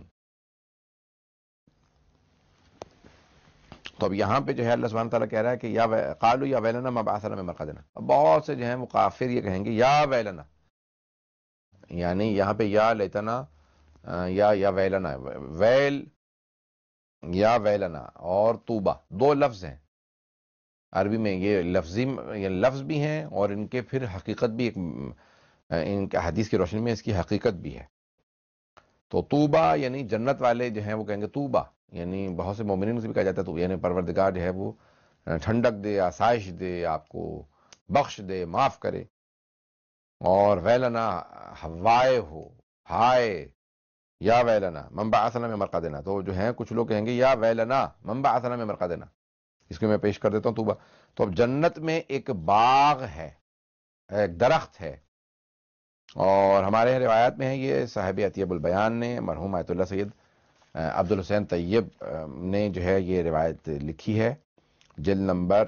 تو اب یہاں پہ جو ہے اللہ سبحانہ تعالیٰ کہہ رہا ہے کہ یا قالوا یا ویلنا ما بعثنا من مرقدنا، اب بہت سے جو ہیں وہ کافر یہ کہیں گے یا ویلنا، یعنی یہاں پہ یا لیتنا یا یا ویلنا، ویل یا ویلنا اور توبہ دو لفظ ہیں عربی میں، یہ لفظی یہ لفظ بھی ہیں اور ان کے پھر حقیقت بھی، ایک ان کے حدیث کی روشنی میں اس کی حقیقت بھی ہے۔ تو طوبہ یعنی جنت والے جو ہیں وہ کہیں گے طوبہ، یعنی بہت سے مومنین سے بھی کہا جاتا ہے تو یعنی پروردگار جو ہے وہ ٹھنڈک دے، آسائش دے، آپ کو بخش دے، معاف کرے. اور ویلنا ہوائے ہو، ہائے یا ویلنا من بعثنا من مرقدنا، تو جو ہیں کچھ لوگ کہیں گے یا ویلنا من بعثنا من مرقدنا. اس کو میں پیش کر دیتا ہوں طوبہ. تو اب جنت میں ایک باغ ہے، ایک درخت ہے، اور ہمارے روایات میں ہے، یہ صاحب عطیب البیان نے مرحوم آیت اللہ سید عبد الحسین طیب نے جو ہے یہ روایت لکھی ہے جلد نمبر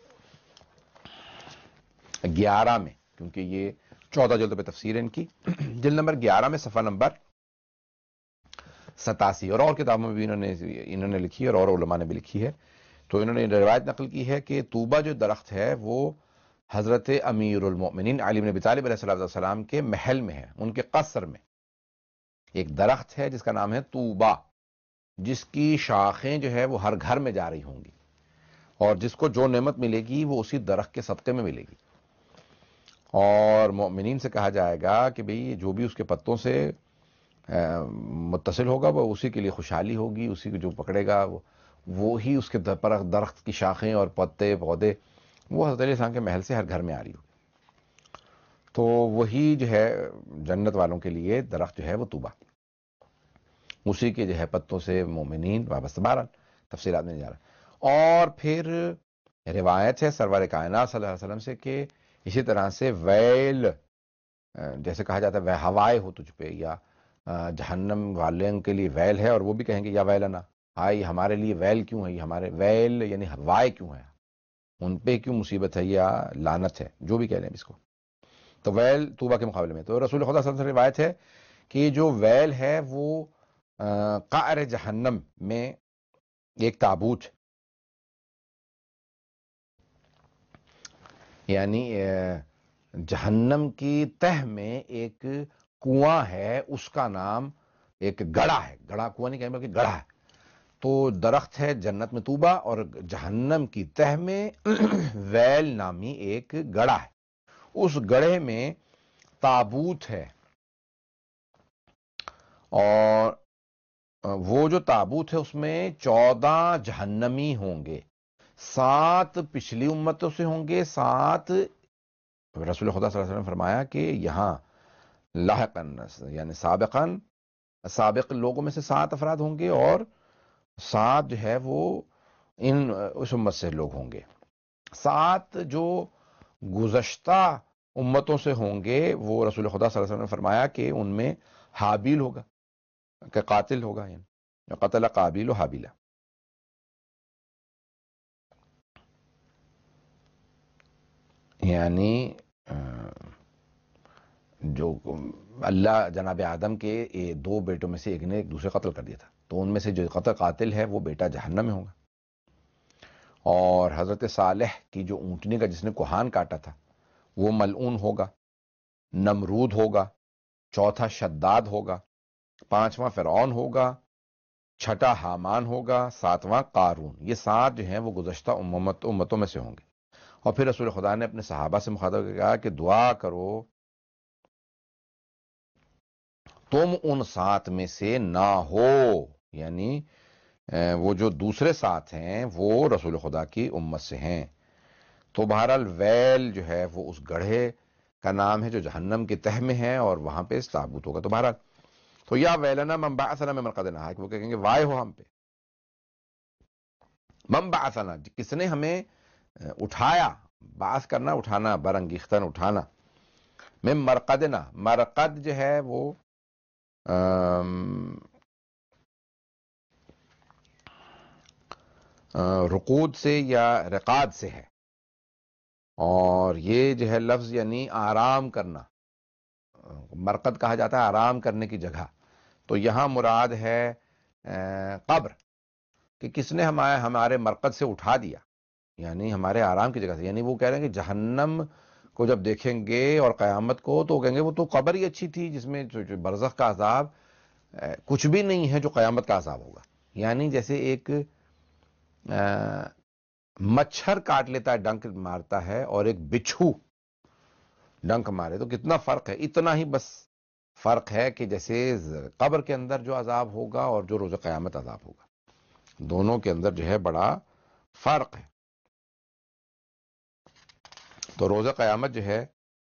گیارہ میں، کیونکہ یہ چودہ جلد پہ تفسیر ہے ان کی. جلد نمبر گیارہ میں صفحہ نمبر ستاسی، اور اور کتابوں میں بھی انہوں نے انہوں نے لکھی ہے اور اور علماء نے بھی لکھی ہے. تو انہوں نے روایت نقل کی ہے کہ طوبہ جو درخت ہے وہ حضرت امیر المؤمنین علی بن ابی طالب علیہ السلام کے محل میں ہے، ان کے قصر میں ایک درخت ہے جس کا نام ہے طوبہ، جس کی شاخیں جو ہے وہ ہر گھر میں جا رہی ہوں گی، اور جس کو جو نعمت ملے گی وہ اسی درخت کے صدقے میں ملے گی. اور مؤمنین سے کہا جائے گا کہ بھئی جو بھی اس کے پتوں سے متصل ہوگا وہ اسی کے لیے خوشحالی ہوگی، اسی کو جو پکڑے گا وہ وہی اس کے درخت کی شاخیں اور پتے پودے وہ حضرت علیہ السلام کے محل سے ہر گھر میں آ رہی ہوگی. تو وہی جو ہے جنت والوں کے لیے درخت جو ہے وہ طوبہ، اسی کے جو ہے پتوں سے مومنین وابستہ. بہرحال تفصیلات میں نہیں جا رہا. اور پھر روایت ہے سرور کائنات صلی اللہ علیہ وسلم سے کہ اسی طرح سے ویل، جیسے کہا جاتا ہے ہوائے ہو تجھ پہ، یا جہنم والوں کے لیے ویل ہے، اور وہ بھی کہیں گے یا ویلنا، آئی ہمارے لیے ویل کیوں ہے، یہ ہمارے ویل یعنی ہوائے کیوں ہے، ان پہ کیوں مصیبت ہے یا لعنت ہے، جو بھی کہہ لیں اس کو. تو ویل طوبہ کے مقابلے میں. تو رسول خدا صلی اللہ علیہ وسلم سے روایت ہے کہ جو ویل ہے وہ قعر جہنم میں ایک تابوت، یعنی جہنم کی تہ میں ایک کنواں ہے، اس کا نام ایک گڑھا ہے، گڑھا کنواں نہیں کہیں بلکہ گڑھا ہے. تو درخت ہے جنت میں طوبہ، اور جہنم کی تہ میں ویل نامی ایک گڑھا ہے، اس گڑھے میں تابوت ہے. اور وہ جو تابوت ہے اس میں چودہ جہنمی ہوں گے، سات پچھلی امتوں سے ہوں گے، سات رسول خدا صلی اللہ علیہ وسلم نے فرمایا کہ یہاں لاحقاً یعنی سابقاً سابق لوگوں میں سے سات افراد ہوں گے، اور سات جو ہے وہ ان اس امت سے لوگ ہوں گے. سات جو گزشتہ امتوں سے ہوں گے وہ رسول خدا صلی اللہ علیہ وسلم نے فرمایا کہ ان میں حابیل ہوگا، کہ قاتل ہوگا، یعنی قتل قابیل و حابیلہ. یعنی جو اللہ جناب آدم کے دو بیٹوں میں سے ایک نے ایک دوسرے قتل کر دیا تھا، تو ان میں سے جو قتل قاتل ہے وہ بیٹا جہنم میں ہوگا. اور حضرت صالح کی جو اونٹنی کا جس نے کوہان کاٹا تھا وہ ملعون ہوگا. نمرود ہوگا، چوتھا شداد ہوگا، پانچواں فرعون ہوگا، چھٹا حامان ہوگا، ساتواں قارون. یہ سات جو ہیں وہ گزشتہ امت امتوں میں سے ہوں گے. اور پھر رسول خدا نے اپنے صحابہ سے مخاطب کہا کہ دعا کرو تم ان سات میں سے نہ ہو، یعنی وہ جو دوسرے سات ہیں وہ رسول خدا کی امت سے ہیں. تو بہرحال ویل جو ہے وہ اس گڑھے کا نام ہے جو جہنم کے تہ میں ہے، اور وہاں پہ تابوت ہوگا. تو بہرحال تو یا ویلنا من بعثنا من مرقدنا، وہ کہیں گے وائے ہو ہم پہ، من بعثنا کس نے ہمیں اٹھایا، بعث کرنا اٹھانا، برانگیختن اٹھانا، من مرقدنا. مرقد جو ہے وہ رقود سے یا رقاد سے ہے، اور یہ جو ہے لفظ یعنی آرام کرنا، مرقد کہا جاتا ہے آرام کرنے کی جگہ. تو یہاں مراد ہے قبر، کہ کس نے ہمارے ہمارے مرقد سے اٹھا دیا، یعنی ہمارے آرام کی جگہ سے. یعنی وہ کہہ رہے ہیں کہ جہنم کو جب دیکھیں گے اور قیامت کو تو کہیں گے وہ تو قبر ہی اچھی تھی، جس میں برزخ کا عذاب کچھ بھی نہیں ہے جو قیامت کا عذاب ہوگا. یعنی جیسے ایک مچھر کاٹ لیتا ہے، ڈنک مارتا ہے، اور ایک بچھو ڈنک مارے تو کتنا فرق ہے، اتنا ہی بس فرق ہے کہ جیسے قبر کے اندر جو عذاب ہوگا اور جو روز قیامت عذاب ہوگا، دونوں کے اندر جو ہے بڑا فرق ہے۔ تو روز قیامت جو ہے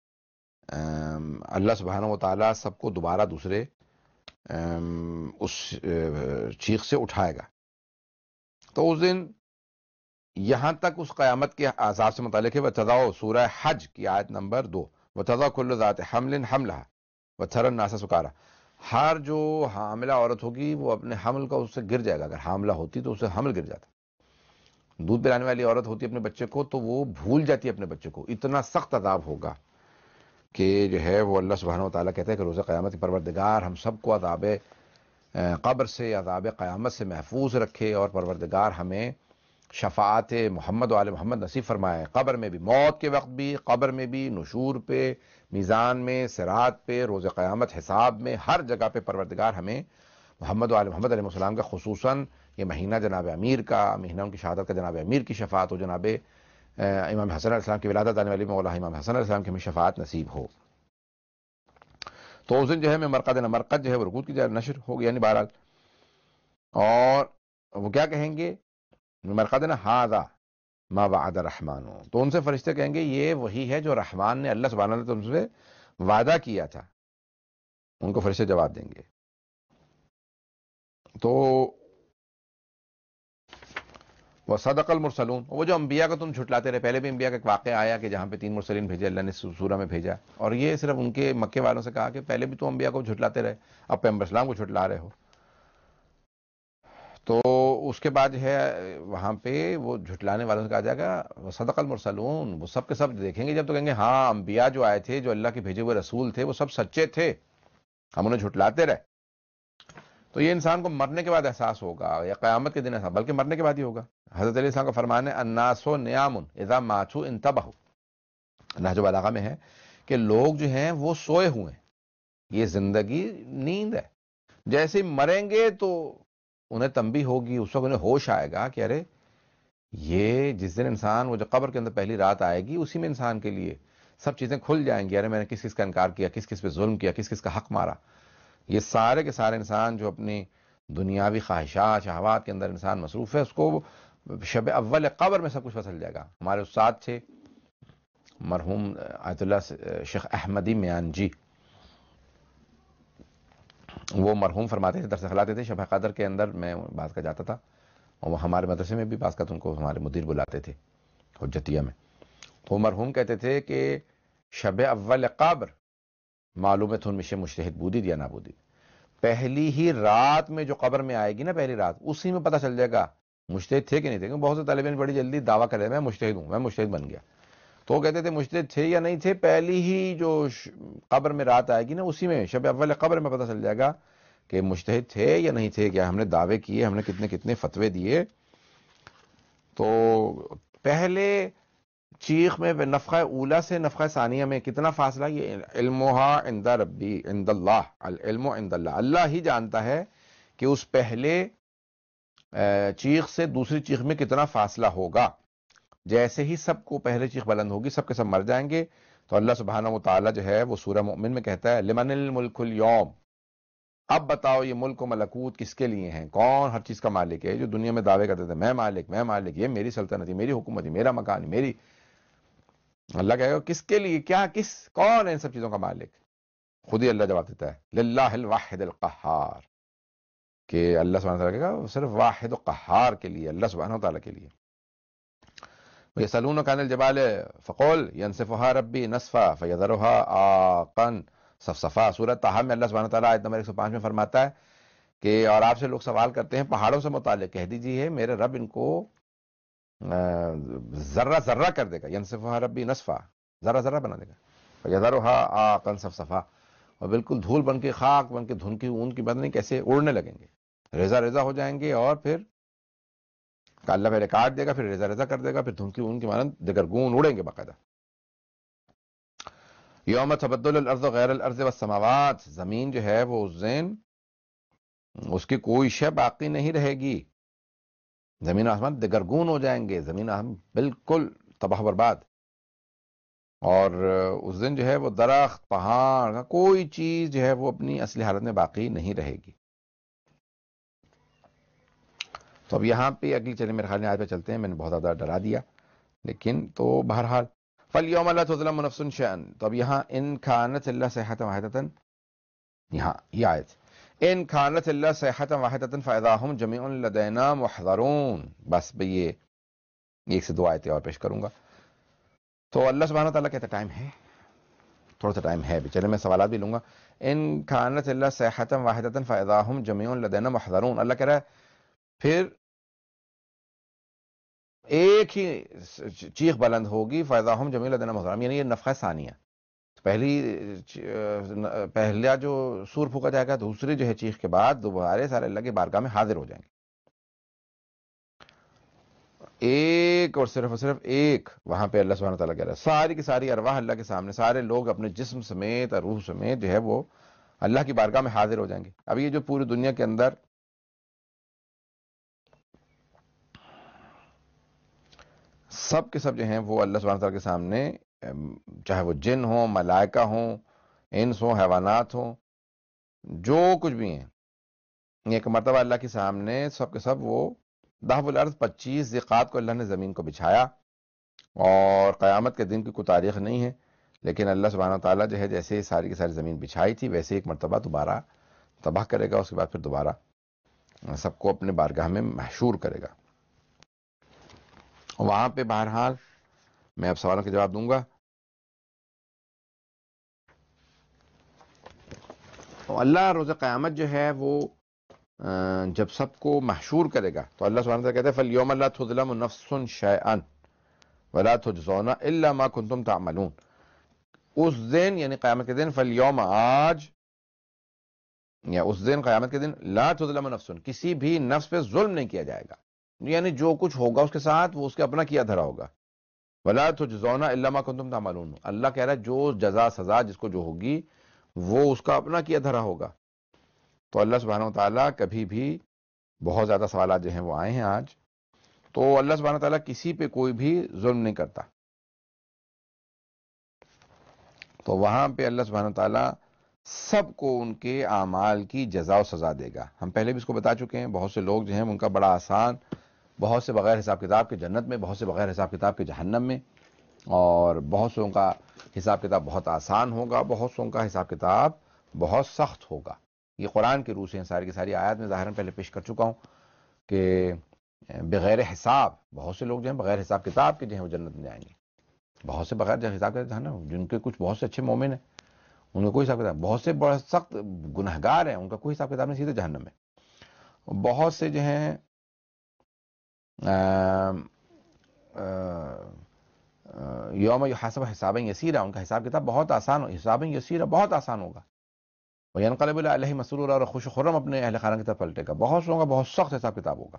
اللہ سبحانہ و تعالیٰ سب کو دوبارہ دوسرے اس چیخ سے اٹھائے گا۔ تو اس دن یہاں تک اس قیامت کے عذاب سے متعلق ہے۔ وَتَضَعُ سورہ حج کی آیت نمبر دو، وَتَضَعُ كُلُّ ذَاتِ حَمْلٍ حَمْلَهَا وَتَرَى النَّاسَ سُكَارَى، ہر جو حاملہ عورت ہوگی وہ اپنے حمل کا اس سے گر جائے گا۔ اگر حاملہ ہوتی تو اس سے حمل گر جاتا۔ دودھ پلانے والی عورت ہوتی ہے اپنے بچے کو تو وہ بھول جاتی ہے اپنے بچے کو۔ اتنا سخت عذاب ہوگا کہ جو ہے وہ اللہ سبحانہ و تعالیٰ کہتے ہیں کہ روز قیامت کی پروردگار ہم سب کو عذاب قبر سے، عذاب قیامت سے محفوظ رکھے، اور پروردگار ہمیں شفاعت محمد و آل محمد نصیب فرمائے، قبر میں بھی، موت کے وقت بھی، قبر میں بھی، نشور پہ، میزان میں، صراط پہ، روز قیامت حساب میں، ہر جگہ پہ پروردگار ہمیں محمد و آل محمد علیہ السلام کا، خصوصاً یہ مہینہ جناب امیر کا، مہینہ ان کی شہادت کا، جناب امیر کی شفاعت ہو، جناب امام حسن علیہ السلام کی ولادت آنے والی مولا امام حسن علیہ السلام کی ہمیں شفاعت نصیب ہو۔ تو اس دن جو ہے میں مرقد مرقد جو ہے وہ رکوع کی جائے نشر ہوگی، یعنی بہرحال، اور وہ کیا کہیں گے؟ مرقدنا ھذا ما وعد الرحمن، تو ان سے فرشتے کہیں گے یہ وہی ہے جو رحمان نے، اللہ سبحانہ وتعالیٰ نے ان سے وعدہ کیا تھا۔ ان کو فرشتے جواب دیں گے۔ تو وہ صدق المرسلون، وہ جو انبیاء کو تم جھٹلاتے رہے، پہلے بھی انبیاء کا ایک واقعہ آیا کہ جہاں پہ تین مرسلین بھیجے اللہ نے سورہ میں بھیجا، اور یہ صرف ان کے مکے والوں سے کہا کہ پہلے بھی تو انبیاء کو جھٹلاتے رہے، اب پیغمبر اسلام کو جھٹلا رہے ہو۔ تو اس کے بعد ہے وہاں پہ وہ جھٹلانے والوں سے کہا جائے گا صدق المرسلون، وہ سب کے سب دیکھیں گے جب تو کہیں گے ہاں انبیاء جو آئے تھے، جو اللہ کے بھیجے ہوئے رسول تھے، وہ سب سچے تھے، ہم انہیں جھٹلاتے رہے۔ تو یہ انسان کو مرنے کے بعد احساس ہوگا، یا قیامت کے دن احساس، بلکہ مرنے کے بعد ہی ہوگا۔ حضرت علیہ السلام کا فرمان ہے الناس نیام اذا ماتوا انتبہوا، نہج بلاغہ میں ہے کہ لوگ جو ہیں وہ سوئے ہوئے ہیں، یہ زندگی نیند ہے، جیسے ہی مریں گے تو انہیں تنبیہ ہوگی، اس وقت انہیں ہوش آئے گا کہ ارے یہ جس دن انسان، وہ جو قبر کے اندر پہلی رات آئے گی، اسی میں انسان کے لیے سب چیزیں کھل جائیں گی، ارے میں نے کس کس کا انکار کیا، کس کس پہ ظلم کیا، کس کس کا حق مارا۔ یہ سارے کے سارے انسان جو اپنی دنیاوی خواہشات شہوات کے اندر انسان مصروف ہے، اس کو شب اول قبر میں سب کچھ پتہ چل جائے گا۔ ہمارے استاد تھے مرحوم آیت اللہ شیخ احمدی میان جی، وہ مرحوم فرماتے تھے، درس کھلاتے تھے، شب قدر کے اندر میں بعض کا جاتا تھا، اور وہ ہمارے مدرسے میں بھی بعض کا ان کو ہمارے مدیر بلاتے تھے حجتیہ میں۔ وہ مرحوم کہتے تھے کہ شب اول قبر معلوم تھن مشے مجتہد بودید یا نہ بودید، پہلی ہی رات میں جو قبر میں آئے گی نا، پہلی رات، اسی میں پتہ چل جائے گا مجتہد تھے کہ نہیں تھے۔ کیونکہ بہت سے طالب علم بڑی جلدی دعویٰ کرے میں مجتہد ہوں، میں مجتہد بن گیا، تو وہ کہتے تھے مجتہد تھے یا نہیں تھے، پہلی ہی جو قبر میں رات آئے گی نا، اسی میں شب اول قبر میں پتہ چل جائے گا کہ مجتہد تھے یا نہیں تھے، کیا ہم نے دعوے کیے، ہم نے کتنے کتنے فتوے دیے۔ تو پہلے چیخ میں نفخہ اولا سے نفخہ ثانیہ میں کتنا فاصلہ، یہ علمھا عند ربی عند اللہ، العلم عند اللہ، اللہ ہی جانتا ہے کہ اس پہلے چیخ سے دوسری چیخ میں کتنا فاصلہ ہوگا۔ جیسے ہی سب کو پہلے چیخ بلند ہوگی، سب کے سب مر جائیں گے، تو اللہ سبحانہ و تعالیٰ جو ہے وہ سورہ مومن میں کہتا ہے لمن الملک اليوم، اب بتاؤ یہ ملک و ملکوت کس کے لیے ہیں، کون ہر چیز کا مالک ہے؟ جو دنیا میں دعوے کرتے تھے میں مالک میں مالک، یہ میری سلطنت ہے، میری حکومت ہے، میرا مکان ہے، میری، اللہ کہے گا کس کے لیے، کیا، کس، کون ہے ان سب چیزوں کا مالک؟ خود ہی اللہ جواب دیتا ہے للہ الواحد القہار، کہ اللہ سبحانہ وتعالیٰ کہے گا صرف واحد و قہار کے لیے، اللہ سبحانہ وتعالیٰ کے لیے۔ وَيَسْأَلُونَكَ عَنِ الْجِبَالِ فَقُلْ يَنسِفُهَا رَبِّي نَسْفًا فَيَذَرُهَا عَاقًا صفصفا، سورۃ طٰہٰ میں اللہ سبحانہ وتعالیٰ آیت نمبر ایک سو پانچ میں فرماتا ہے کہ اور آپ سے لوگ سوال کرتے ہیں پہاڑوں سے متعلق، کہہ دیجیے میرے رب ان کو ذرہ ذرہ کر دے گا، يَنسِفُهَا رَبِّي نَسْفًا، ذرہ ذرہ بنا دے گا، فَيَذَرُهَا عَاقًا صفصفا، اور بالکل دھول بن کے، خاک بن کے، دھن کی اون کی بدنی کیسے اڑنے لگیں گے، ریزہ ریزہ ہو جائیں گے، اور پھر اللہ پہلے کاٹ دے گا، پھر ریزہ ریزہ کر دے گا، پھر دھن کی اون کی مانند دگرگون اڑیں گے باقاعدہ۔ یوم تبدل الارض غیر الارض والسماوات، زمین جو ہے وہ اس دن اس کی کوئی شے باقی نہیں رہے گی، زمین آسمان دگرگون ہو جائیں گے، زمین آسمان بالکل تباہ برباد۔ اور اس دن جو ہے وہ درخت پہاڑ کوئی چیز جو ہے وہ اپنی اصلی حالت میں باقی نہیں رہے گی. تو اب یہاں پہ اگلی چلے میرے خیال میں آج پہ چلتے ہیں. میں نے بہت زیادہ ڈرا دیا لیکن تو بہرحال فَالْيَوْمَ لَا تُظْلَمُ نَفْسٌ شَيْئًا. تو اب یہاں ان كَانَتْ إِلَّا صَيْحَةً وَاحِدَةً، یہاں یہ آیت ان كَانَتْ إِلَّا صَيْحَةً وَاحِدَةً فَإِذَا هُمْ جَمِيعٌ لَدَيْنَا مُحْضَرُونَ. بس بھئی یہ ایک سے دو آیتیں اور پیش کروں گا. تو اللہ سبحانہ وتعالیٰ کہتا ٹائم ہے، تھوڑا سا ٹائم ہے. چلے میں سوالات بھی لوں گا. ان كَانَتْ إِلَّا صَيْحَةً وَاحِدَةً فَإِذَا هُمْ جَمِيعٌ لَدَيْنَا مُحْضَرُونَ. اللہ کہہ رہا ہے پھر ایک ہی چیخ بلند ہوگی فَإِذَا هُمْ جَمِيعٌ لَدَيْنَا مُحْضَرُونَ، یعنی یہ نفخہ ثانیہ. پہلی پہلا جو سور پھونکا جائے گا، دوسری جو ہے چیخ کے بعد دوبارہ سارے اللہ کی بارگاہ میں حاضر ہو جائیں گے. ایک اور صرف اور صرف ایک وہاں پہ اللہ سبحانہ تعالیٰ کہہ رہا ہے ساری کی ساری ارواح اللہ کے سامنے، سارے لوگ اپنے جسم سمیت اور روح سمیت جو ہے وہ اللہ کی بارگاہ میں حاضر ہو جائیں گے. اب یہ جو پوری دنیا کے اندر سب کے سب جو ہیں وہ اللہ سبحانہ تعالیٰ کے سامنے، چاہے وہ جن ہوں، ملائکہ ہوں، انس ہوں، حیوانات ہوں، جو کچھ بھی ہیں، ایک مرتبہ اللہ کے سامنے سب کے سب وہ دہب الارض پچیس ذقات کو اللہ نے زمین کو بچھایا. اور قیامت کے دن کی کوئی تاریخ نہیں ہے، لیکن اللہ سبحانہ تعالیٰ جو ہے جیسے ساری کی ساری زمین بچھائی تھی ویسے ایک مرتبہ دوبارہ تباہ کرے گا. اس کے بعد پھر دوبارہ سب کو اپنے بارگاہ میں محشور کرے گا. وہاں پہ بہرحال میں اب سوالوں کے جواب دوں گا. تو اللہ روز قیامت جو ہے وہ جب سب کو محشور کرے گا تو اللہ سبحانہ تعالیٰ کہتے ہیں فَالْيَوْمَ لَا تُظْلَمُ نَفْسٌ شَيْئًا وَلَا تُجْزَوْنَ إِلَّا مَا كُنْتُمْ تَعْمَلُونَ. اس دن یعنی قیامت کے دن، فَالْيَوْمَ آج، یا اس دن قیامت کے دن، لا تظلم نفس، کسی بھی نفس پہ ظلم نہیں کیا جائے گا. یعنی جو کچھ ہوگا اس کے ساتھ وہ اس کے اپنا کیا دھرا ہوگا. وَلَا تُجْزَوْنَ إِلَّا مَا كُنْتُمْ تَعْمَلُونَ. اللہ کہہ رہا ہے جو جزا سزا جس کو جو ہوگی وہ اس کا اپنا کیا دھرا ہوگا. تو اللہ سبحانہ وتعالیٰ کبھی بھی، بہت زیادہ سوالات جو ہیں وہ آئے ہیں آج، تو اللہ سبحانہ وتعالیٰ کسی پہ کوئی بھی ظلم نہیں کرتا. تو وہاں پہ اللہ سبحانہ وتعالیٰ سب کو ان کے اعمال کی جزا و سزا دے گا. ہم پہلے بھی اس کو بتا چکے ہیں. بہت سے لوگ جو ہیں ان کا بڑا آسان، بہت سے بغیر حساب کتاب کے جنت میں، بہت سے بغیر حساب کتاب کے جہنم میں، اور بہت سوں کا حساب کتاب بہت آسان ہوگا، بہت سوں کا حساب کتاب بہت سخت ہوگا. یہ قرآن کے روح سے ہیں. ساری کی ساری آیات میں ظاہراً پہلے پیش کر چکا ہوں کہ بغیر حساب بہت سے لوگ جو ہیں بغیر حساب کتاب کے جو ہیں وہ جنت میں جائیں گے. بہت سے بغیر حساب کتاب جہنم، جن کے کچھ بہت سے اچھے مومن ہیں ان کا کوئی حساب کتاب، بہت سے بڑے سخت گنہگار ہیں ان کا کوئی حساب کتاب نہیں، سیدھے جہنم میں. بہت سے جو ہیں یوم یحاسب حسابا یسیرا، ان کا حساب کتاب بہت آسان، حسابا یسیرا بہت آسان ہوگا. وینقلب الی اہلہ مسرورا، اور خوش و خرم اپنے اہل خانہ کی طرف پلٹے گا. بہت سوں کا بہت سخت حساب کتاب ہوگا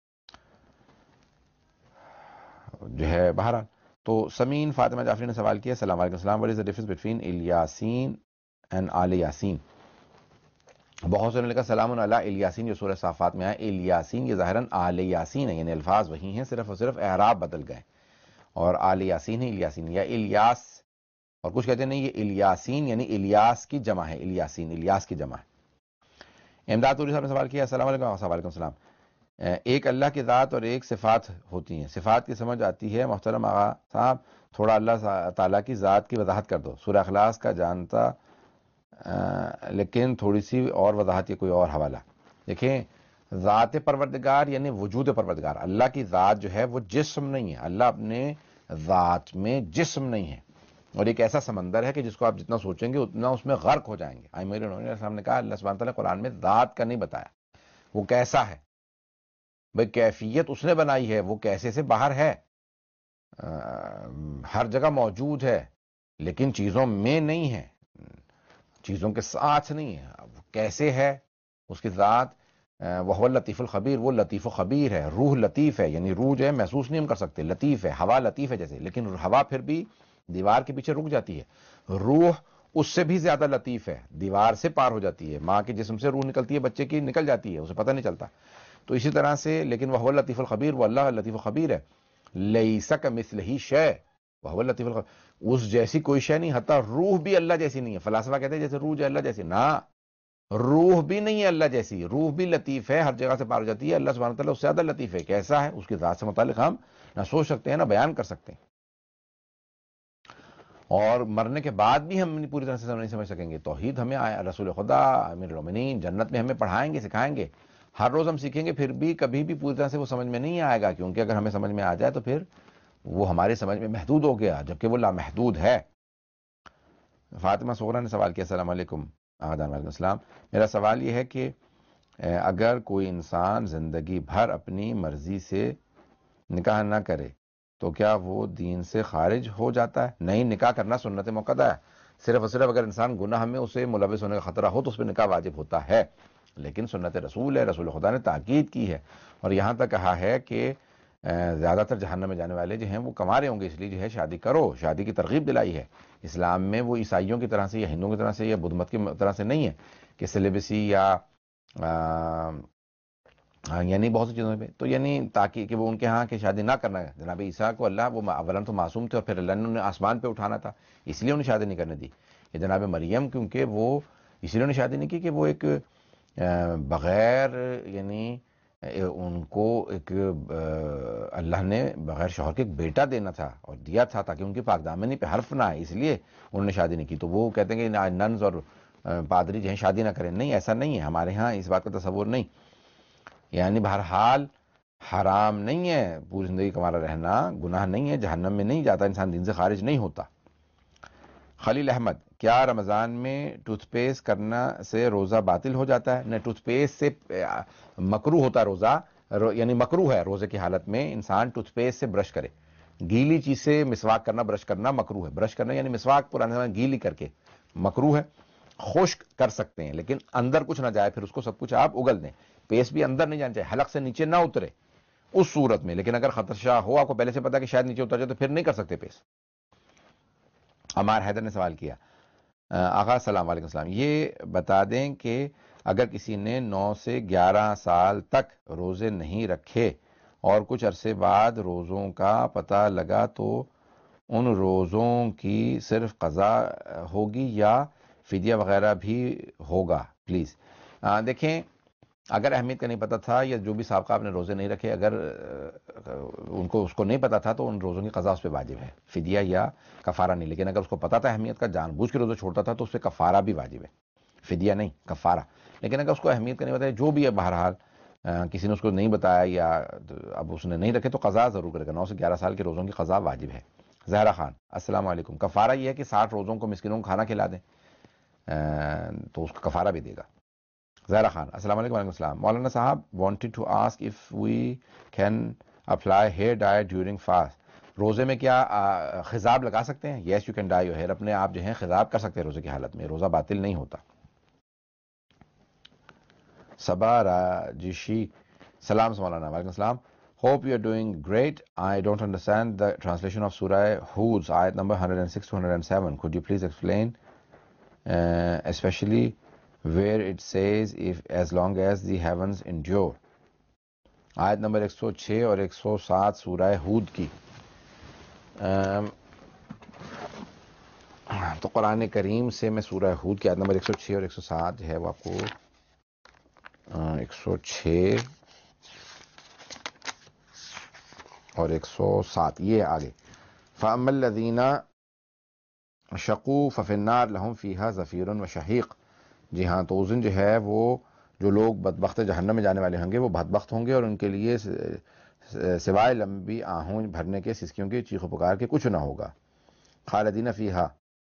جو ہے. بہرحال تو سمین فاطمہ جعفری نے سوال کیا، السلام علیکم السلام، what is the difference between Ilyasin and Al Yasin? بہت سے نے لکھا سلام علی الیاسین، جو سورہ صافات میں آئے. الیاسین یہ ظاہراً آل یاسین ہے، یعنی الفاظ وہی ہیں، صرف اور صرف اعراب بدل گئے. اور آل یاسین ہے الیاسین یا الیاس. اور کچھ کہتے ہیں نہیں یہ الیاسین یعنی الیاس کی جمع ہے، الیاسین الیاس کی جمع ہے. امداد توری صاحب نے سوال کیا، السلام علیکم. وعلیکم السلام. ایک اللہ کی ذات اور ایک صفات ہوتی ہیں. صفات کی سمجھ آتی ہے. محترم آقا صاحب تھوڑا اللہ تعالیٰ کی ذات کی وضاحت کر دو. سورہ اخلاص کا جانتا لیکن تھوڑی سی اور وضاحت یا کوئی اور حوالہ. دیکھیں ذات پروردگار یعنی وجود پروردگار. اللہ کی ذات جو ہے وہ جسم نہیں ہے. اللہ اپنے ذات میں جسم نہیں ہے، اور ایک ایسا سمندر ہے کہ جس کو آپ جتنا سوچیں گے اتنا اس میں غرق ہو جائیں گے. امیر السلام نے کہا اللہ سبحانہ تعالیٰ قرآن میں ذات کا نہیں بتایا وہ کیسا ہے. بھئی کیفیت اس نے بنائی ہے، وہ کیسے سے باہر ہے، ہر جگہ موجود ہے لیکن چیزوں میں نہیں ہے، چیزوں کے ساتھ نہیں ہے. کیسے ہے اس کی ذات؟ وہ لطیف الخبیر، وہ لطیف و خبیر ہے. روح لطیف ہے، یعنی روح جو ہے محسوس نہیں ہم کر سکتے، لطیف ہے. ہوا لطیف ہے جیسے، لیکن ہوا پھر بھی دیوار کے پیچھے رک جاتی ہے. روح اس سے بھی زیادہ لطیف ہے، دیوار سے پار ہو جاتی ہے. ماں کے جسم سے روح نکلتی ہے، بچے کی نکل جاتی ہے، اسے پتہ نہیں چلتا. تو اسی طرح سے لیکن وہ لطیف الخبیر، وہ اللہ لطیف الخبیر ہے. لیس کمثلہ شیء، وہو اللطیف الخبیر، اس جیسی کوئی شے نہیں، حتیٰ روح بھی اللہ جیسی نہیں ہے. فلاسفہ کہتے ہیں جیسے روح جو اللہ جیسی، نہ روح بھی نہیں ہے اللہ جیسی، روح بھی لطیف ہے، ہر جگہ سے پار ہو جاتی ہے. اللہ سبحانہ وتعالیٰ اس سے زیادہ لطیف ہے. کیسا ہے اس کی ذات سے متعلق ہم نہ سوچ سکتے ہیں نہ بیان کر سکتے ہیں، اور مرنے کے بعد بھی ہم پوری طرح سے نہیں سمجھ سکیں گے. توحید ہمیں رسول خدا امیر المومنین جنت میں ہمیں پڑھائیں گے، سکھائیں گے، ہر روز ہم سیکھیں گے، پھر بھی کبھی بھی پوری طرح سے وہ سمجھ میں نہیں آئے گا، کیونکہ اگر ہمیں سمجھ میں آ جائے تو پھر وہ ہماری سمجھ میں محدود ہو گیا، جبکہ وہ لامحدود ہے. فاطمہ صغرا نے سوال کیا، السلام علیکم. آدان وعلیکم السلام. میرا سوال یہ ہے کہ اگر کوئی انسان زندگی بھر اپنی مرضی سے نکاح نہ کرے تو کیا وہ دین سے خارج ہو جاتا ہے؟ نہیں، نکاح کرنا سنت موقدہ ہے. صرف اور صرف اگر انسان گناہ میں اسے ملوث ہونے کا خطرہ ہو تو اس پہ نکاح واجب ہوتا ہے، لیکن سنت رسول ہے، رسول خدا نے تاکید کی ہے، اور یہاں تک کہا ہے کہ زیادہ تر جہنم میں جانے والے جو ہیں وہ کمارے ہوں گے، اس لیے جو ہے شادی کرو، شادی کی ترغیب دلائی ہے. اسلام میں وہ عیسائیوں کی طرح سے یا ہندوؤں کی طرح سے یا بدھ مت کی طرح سے نہیں ہے کہ سلیبسی یا یعنی بہت سی چیزوں پہ تو یعنی تاکہ کہ وہ ان کے ہاں کہ شادی نہ کرنا ہے. جناب عیسیٰ کو اللہ وہ اولاً تو معصوم تھے، اور پھر اللہ نے انہیں آسمان پہ اٹھانا تھا، اس لیے انہیں شادی نہیں کرنے دی. یہ جناب مریم کیونکہ وہ اس لیے انہیں شادی نہیں کی کہ وہ ایک بغیر یعنی ان کو ایک اللہ نے بغیر شوہر کے ایک بیٹا دینا تھا اور دیا تھا تاکہ ان کی پاک دامنی پہ حرف نہ آئے، اس لیے انہوں نے شادی نہیں کی. تو وہ کہتے ہیں کہ ننز اور پادری جو ہیں شادی نہ کریں. نہیں، ایسا نہیں ہے، ہمارے ہاں اس بات کا تصور نہیں. یعنی بہرحال حرام نہیں ہے پوری زندگی کمارا رہنا، گناہ نہیں ہے، جہنم میں نہیں جاتا انسان، دین سے خارج نہیں ہوتا. خلیل احمد، کیا رمضان میں ٹوتھ پیسٹ کرنا سے روزہ باطل ہو جاتا ہے؟ نہیں، ٹوتھ پیسٹ سے مکروہ ہوتا ہے روزہ، یعنی مکروہ ہے روزے کی حالت میں انسان ٹوتھ پیسٹ سے برش کرے. گیلی چیز سے مسواک کرنا، برش کرنا مکروہ ہے. برش کرنا یعنی مسواک پرانے زمانے گیلی کر کے مکروہ ہے. خشک کر سکتے ہیں لیکن اندر کچھ نہ جائے، پھر اس کو سب کچھ آپ اگل دیں. پیسٹ بھی اندر نہیں جانا چاہیے، حلق سے نیچے نہ اترے اس صورت میں. لیکن اگر خدشہ ہو، آپ کو پہلے سے پتا کہ شاید نیچے اتر جائے، تو پھر نہیں کر سکتے پیسٹ. عمار حیدر نے سوال کیا، آغا السلام علیکم السلام، یہ بتا دیں کہ اگر کسی نے نو سے گیارہ سال تک روزے نہیں رکھے اور کچھ عرصے بعد روزوں کا پتہ لگا تو ان روزوں کی صرف قضا ہوگی یا فدیہ وغیرہ بھی ہوگا؟ پلیز دیکھیں، اگر اہمیت کا نہیں پتا تھا یا جو بھی سابقہ آپ نے روزے نہیں رکھے، اگر ان کو اس کو نہیں پتا تھا تو ان روزوں کی قضا اس پہ واجب ہے، فدیہ یا کفارہ نہیں. لیکن اگر اس کو پتا تھا اہمیت کا، جان بوجھ کے روزے چھوڑتا تھا تو اس پہ کفارہ بھی واجب ہے، فدیہ نہیں کفارہ. لیکن اگر اس کو اہمیت کا نہیں بتایا، جو بھی ہے بہرحال کسی نے اس کو نہیں بتایا یا اب اس نے نہیں رکھے تو قضا ضرور کرے گا. نو سے گیارہ سال کے روزوں کی قضا واجب ہے. زہرا خان، السلام علیکم. کفارہ یہ ہے کہ ساٹھ روزوں کو مسکینوں کو کھانا کھلا دیں تو اس کا کفارہ بھی دے گا. زہرا خان، السلام علیکم. وعلیکم السلام. مولانا صاحب wanted to ask if we can apply hair dye during fast. روزے میں کیا خضاب لگا سکتے ہیں؟ yes you can dye your hair. اپنے آپ جو ہیں خضاب کر سکتے ہیں روزے کی حالت میں، روزہ باطل نہیں ہوتا. صبا راجشی، سلام مولانا. وعلیکم السلام. hope you are doing great. I don't understand the translation of Surah Hud, ayat number one oh six to one oh seven. Could you please explain uh, especially where it says if as long as the heavens endure. آیت number ایک سو چھ اور ایک سو سات سورہ ہود کی. تو قرآن کریم سے میں سورہ ہود کی آیت نمبر ایک سو چھ اور ایک سو سات جو ہے وہ آپ کو ایک سو چھ اور ایک سو سات یہ آگے. فَأَمَّا الَّذِينَ شَقُوا فَفِي النَّارِ لَهُمْ فِيهَا زَفِيرٌ وَشَهِيقٌ. جی ہاں، تو اس دن جو ہے وہ جو لوگ بدبخت جہنم میں جانے والے ہوں گے وہ بدبخت ہوں گے، اور ان کے لیے سوائے لمبی آہوں بھرنے کے، سسکیوں کے، چیخ و پکار کے کچھ نہ ہوگا. خالدین فیہا،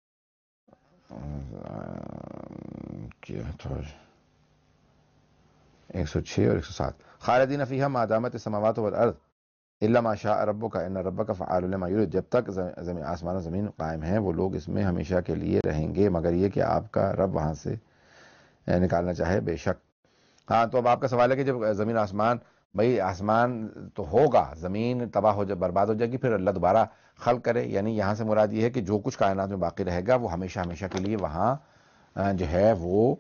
ایک سو چھ اور ایک سو سات. خالدین فیہا ما دامت السماوات والارض الا ما شاء ربک ان ربک فعال لما یرید. جب تک زمین آسمان و زمین قائم ہیں وہ لوگ اس میں ہمیشہ کے لیے رہیں گے مگر یہ کہ آپ کا رب وہاں سے نکالنا چاہے بے شک. ہاں، تو اب آپ کا سوال ہے کہ جب زمین آسمان، بھائی آسمان تو ہوگا، زمین تباہ ہو جائے، برباد ہو جائے گی، پھر اللہ دوبارہ خلق کرے. یعنی یہاں سے مراد یہ ہے کہ جو کچھ کائنات میں باقی رہے گا وہ ہمیشہ ہمیشہ کے لیے وہاں جو ہے وہ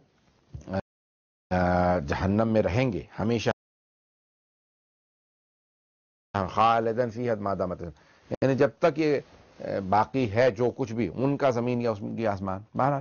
جہنم میں رہیں گے ہمیشہ. خالدن فیہا ما دامت، یعنی جب تک یہ باقی ہے جو کچھ بھی ان کا زمین یا اس کی آسمان. بہرحال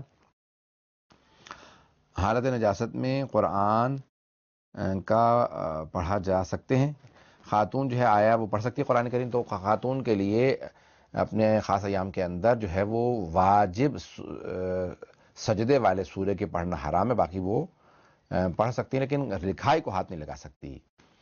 حالت نجاست میں قرآن کا پڑھا جا سکتے ہیں. خاتون جو ہے آیا وہ پڑھ سکتی ہے قرآن کریم. تو خاتون کے لیے اپنے خاص ایام کے اندر جو ہے وہ واجب سجدے والے سورے کے پڑھنا حرام ہے. باقی وہ پڑھ سکتی ہیں لیکن لکھائی کو ہاتھ نہیں لگا سکتی.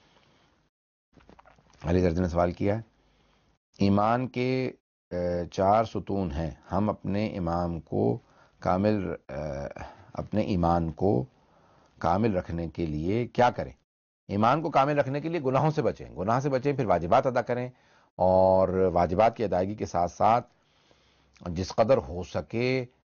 علی درجن نے سوال کیا ہے ایمان کے چار ستون ہیں, ہم اپنے امام کو کامل اپنے ایمان کو کامل رکھنے کے لیے کیا کریں؟ ایمان کو کامل رکھنے کے لیے گناہوں سے بچیں, گناہ سے بچیں, پھر واجبات ادا کریں, اور واجبات کی ادائیگی کے ساتھ ساتھ جس قدر ہو سکے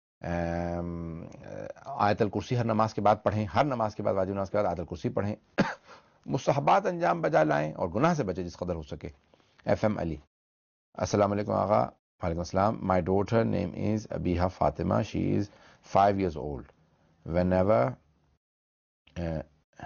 آیت الکرسی ہر نماز کے بعد پڑھیں, ہر نماز کے بعد واجب نماز کے بعد آیت الکرسی پڑھیں, مستحبات انجام بجا لائیں اور گناہ سے بچیں جس قدر ہو سکے. ایف ایم علی السلام علیکم آغا. وعلیکم السلام. My daughter name is Abiha Fatima, she is five years old. When ever Uh,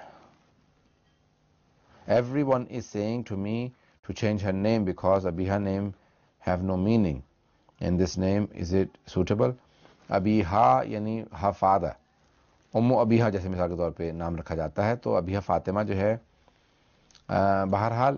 everyone is saying to me to change her name because Abiha name have no meaning. In this name, is it suitable? Abiha یعنی her father. امو ابیہا جیسے مثال کے طور پہ نام رکھا جاتا ہے, تو ابیہا فاطمہ جو ہے بہرحال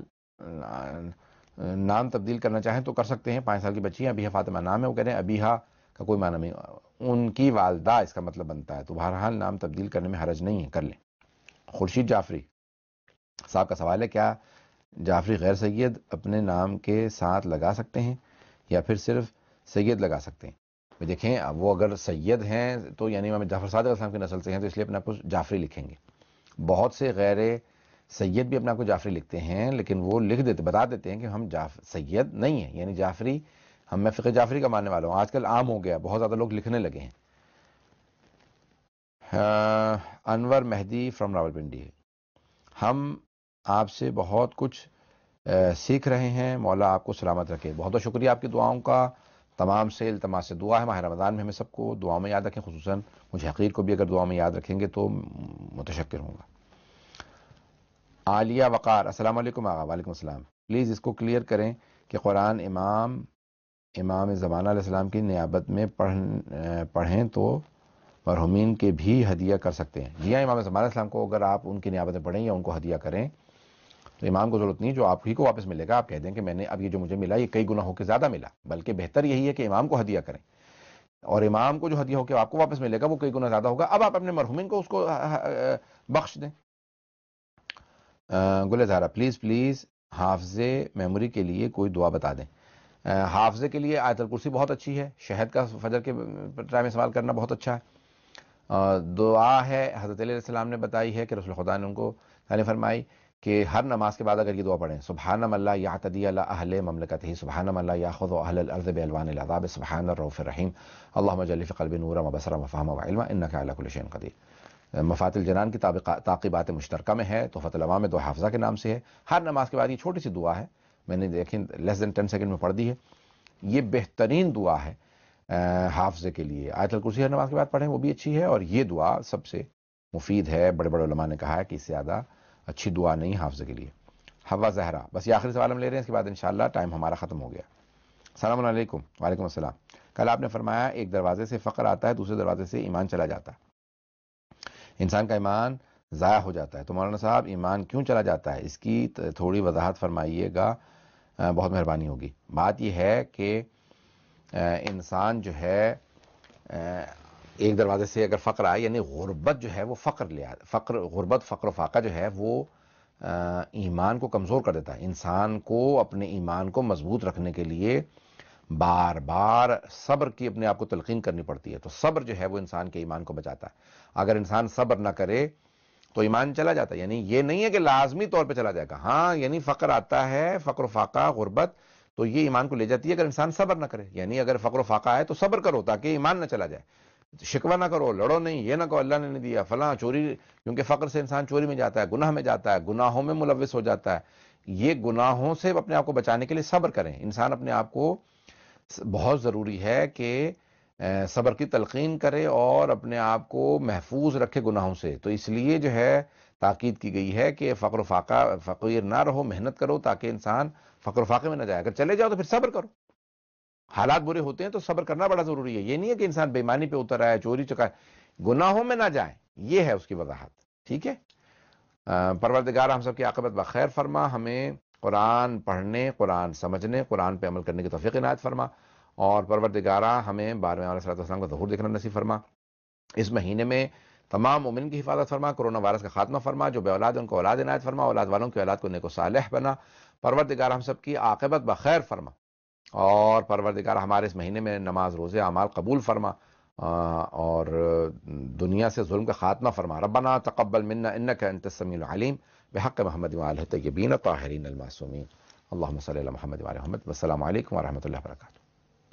نام تبدیل کرنا چاہیں تو کر سکتے ہیں. پانچ سال کی بچی ہیں, ابیہا فاطمہ نام ہے, وہ کہہ رہے ہیں ابیہا کا کوئی معنی نہیں, ان کی والدہ اس کا مطلب بنتا ہے. تو بہرحال نام تبدیل کرنے میں حرج نہیں ہے, کر لیں. خورشید جعفری صاحب کا سوال ہے کیا جعفری غیر سید اپنے نام کے ساتھ لگا سکتے ہیں یا پھر صرف سید لگا سکتے ہیں؟ دیکھیں وہ اگر سید ہیں تو یعنی امام جعفر صادق علیہ السلام کی نسل سے ہیں, تو اس لیے اپنے آپ کو جعفری لکھیں گے. بہت سے غیر سید بھی اپنے آپ کو جعفری لکھتے ہیں, لیکن وہ لکھ دیتے بتا دیتے ہیں کہ ہم جعف سید نہیں ہیں, یعنی جعفری ہم میں فقہ جعفری کا ماننے والا ہوں. آج کل عام ہو گیا, بہت زیادہ لوگ لکھنے لگے ہیں. انور مہدی فرام راولپنڈی, ہم آپ سے بہت کچھ سیکھ رہے ہیں, مولا آپ کو سلامت رکھے. بہت بہت شکریہ آپ کی دعاؤں کا. تمام سے التماس سے دعا ہے ماہ رمضان میں ہمیں سب کو دعاؤں میں یاد رکھیں, خصوصاً مجھے حقیر کو بھی اگر دعاؤں میں یاد رکھیں گے تو متشکر ہوں گا. عالیہ وقار السلام علیکم آغا. وعلیکم السلام. پلیز اس کو کلیئر کریں کہ قرآن امام امام زمانہ علیہ السلام کی نیابت میں پڑھ پڑھیں تو مرحومین کے بھی ہدیہ کر سکتے ہیں. جی ہاں, امام زمانہ علیہ السلام کو اگر آپ ان کی نیابت میں پڑھیں یا ان کو ہدیہ کریں تو امام کو ضرورت نہیں, جو آپ ہی کو واپس ملے گا آپ کہہ دیں کہ میں نے اب یہ جو مجھے ملا یہ کئی گنا ہو کے زیادہ ملا. بلکہ بہتر یہی ہے کہ امام کو ہدیہ کریں, اور امام کو جو ہدیہ ہو کے آپ کو واپس ملے گا وہ کئی گنا زیادہ ہوگا. اب آپ اپنے مرحومین کو اس کو بخش دیں. گل زہرا پلیز پلیز حافظے میموری کے لیے کوئی دعا بتا دیں. حافظے کے لیے آیت الکرسی بہت اچھی ہے, شہد کا فجر کے ٹائم استعمال کرنا بہت اچھا ہے. دعا ہے حضرت علیہ السلام نے بتائی ہے کہ رسول خدا نے ان کو تعلیم فرمائی کہ ہر نماز کے بعد اگر یہ دعا پڑھیں, سبحان من لا یعتدی علی اہل مملکتہ, سبحان من لا یاخذ اہل الارض بالوان العذاب, سبحان الرؤوف الرحیم, اللهم اجعل فی قلبی نورا وبصرا وفہما وعلما انک علی کل شیء قدیر. مفاتح الجنان کی تعقیبات مشترکہ میں ہے, تحفۃ العوام میں دعا حافظہ کے نام سے ہے. ہر نماز کے بعد یہ چھوٹی سی دعا ہے, میں نے دیکھیں لیس دین ٹین سیکنڈ میں پڑھ دی ہے. یہ بہترین دعا ہے حافظے کے لیے. آیت الکرسی ہر نماز کے بعد پڑھیں وہ بھی اچھی ہے, اور یہ دعا سب سے مفید ہے. بڑے بڑے علماء نے کہا ہے کہ اس سے زیادہ اچھی دعا نہیں حافظے کے لیے. حوا زہرا بس یہ آخری سوال ہم لے رہے ہیں, اس کے بعد انشاءاللہ ٹائم ہمارا ختم ہو گیا. السلام علیکم. وعلیکم السلام. کل آپ نے فرمایا ایک دروازے سے فقر آتا ہے, دوسرے دروازے سے ایمان چلا جاتا ہے, انسان کا ایمان ضائع ہو جاتا ہے. تو مولانا صاحب ایمان کیوں چلا جاتا ہے, اس کی تھوڑی وضاحت فرمائیے گا, بہت مہربانی ہوگی. بات یہ ہے کہ انسان جو ہے ایک دروازے سے اگر فقر آئے, یعنی غربت جو ہے وہ فقر لے آئے, فقر غربت فقر و فاقہ جو ہے وہ ایمان کو کمزور کر دیتا ہے. انسان کو اپنے ایمان کو مضبوط رکھنے کے لیے بار بار صبر کی اپنے آپ کو تلقین کرنی پڑتی ہے. تو صبر جو ہے وہ انسان کے ایمان کو بچاتا ہے. اگر انسان صبر نہ کرے تو ایمان چلا جاتا ہے. یعنی یہ نہیں ہے کہ لازمی طور پہ چلا جائے گا, ہاں یعنی فقر آتا ہے, فقر و فاقہ غربت, تو یہ ایمان کو لے جاتی ہے اگر انسان صبر نہ کرے. یعنی اگر فقر و فاقہ آئے تو صبر کرو تاکہ ایمان نہ چلا جائے. شکوہ نہ کرو, لڑو نہیں, یہ نہ کہو اللہ نے نہیں دیا فلاں چوری, کیونکہ فقر سے انسان چوری میں جاتا ہے, گناہ میں جاتا ہے, گناہوں میں ملوث ہو جاتا ہے. یہ گناہوں سے اپنے آپ کو بچانے کے لیے صبر کریں. انسان اپنے آپ کو بہت ضروری ہے کہ صبر کی تلقین کرے اور اپنے آپ کو محفوظ رکھے گناہوں سے. تو اس لیے جو ہے تاکید کی گئی ہے کہ فقر و فاقہ فقیر نہ رہو, محنت کرو تاکہ انسان فقر و فاقے میں نہ جائے. اگر چلے جاؤ تو پھر صبر کرو. حالات برے ہوتے ہیں تو صبر کرنا بڑا ضروری ہے. یہ نہیں ہے کہ انسان بے ایمانی پہ اتر رہا ہے, چوری چکا, گناہوں میں نہ جائیں, یہ ہے اس کی وضاحت. ٹھیک ہے, پروردگار ہم سب کی عاقبت بخیر فرما, ہمیں قرآن پڑھنے, قرآن سمجھنے, قرآن پہ عمل کرنے کی توفیق عنایت فرما, اور پروردگارہ ہمیں بارہویں علیہ السلام کا ظہور دیکھنا نصیب فرما. اس مہینے میں تمام مومن کی حفاظت فرما, کرونا وائرس کا خاتمہ فرما, جو بے اولاد ان کو اولاد عنایت فرما, اولاد والوں کی اولاد کو نیک و صالح بنا. پروردگار ہم سب کی عاقبت بخیر فرما, اور پروردگار ہمارے اس مہینے میں نماز روزے اعمال قبول فرما, اور دنیا سے ظلم کا خاتمہ فرما. ربنا تقبل منا انک انت السمیع العلیم بحق محمد وآلہ الطیبین الطاہرین المعصومین. اللہم صلی علی محمد وعلی محمد. والسلام علیکم ورحمۃ اللہ وبرکاتہ.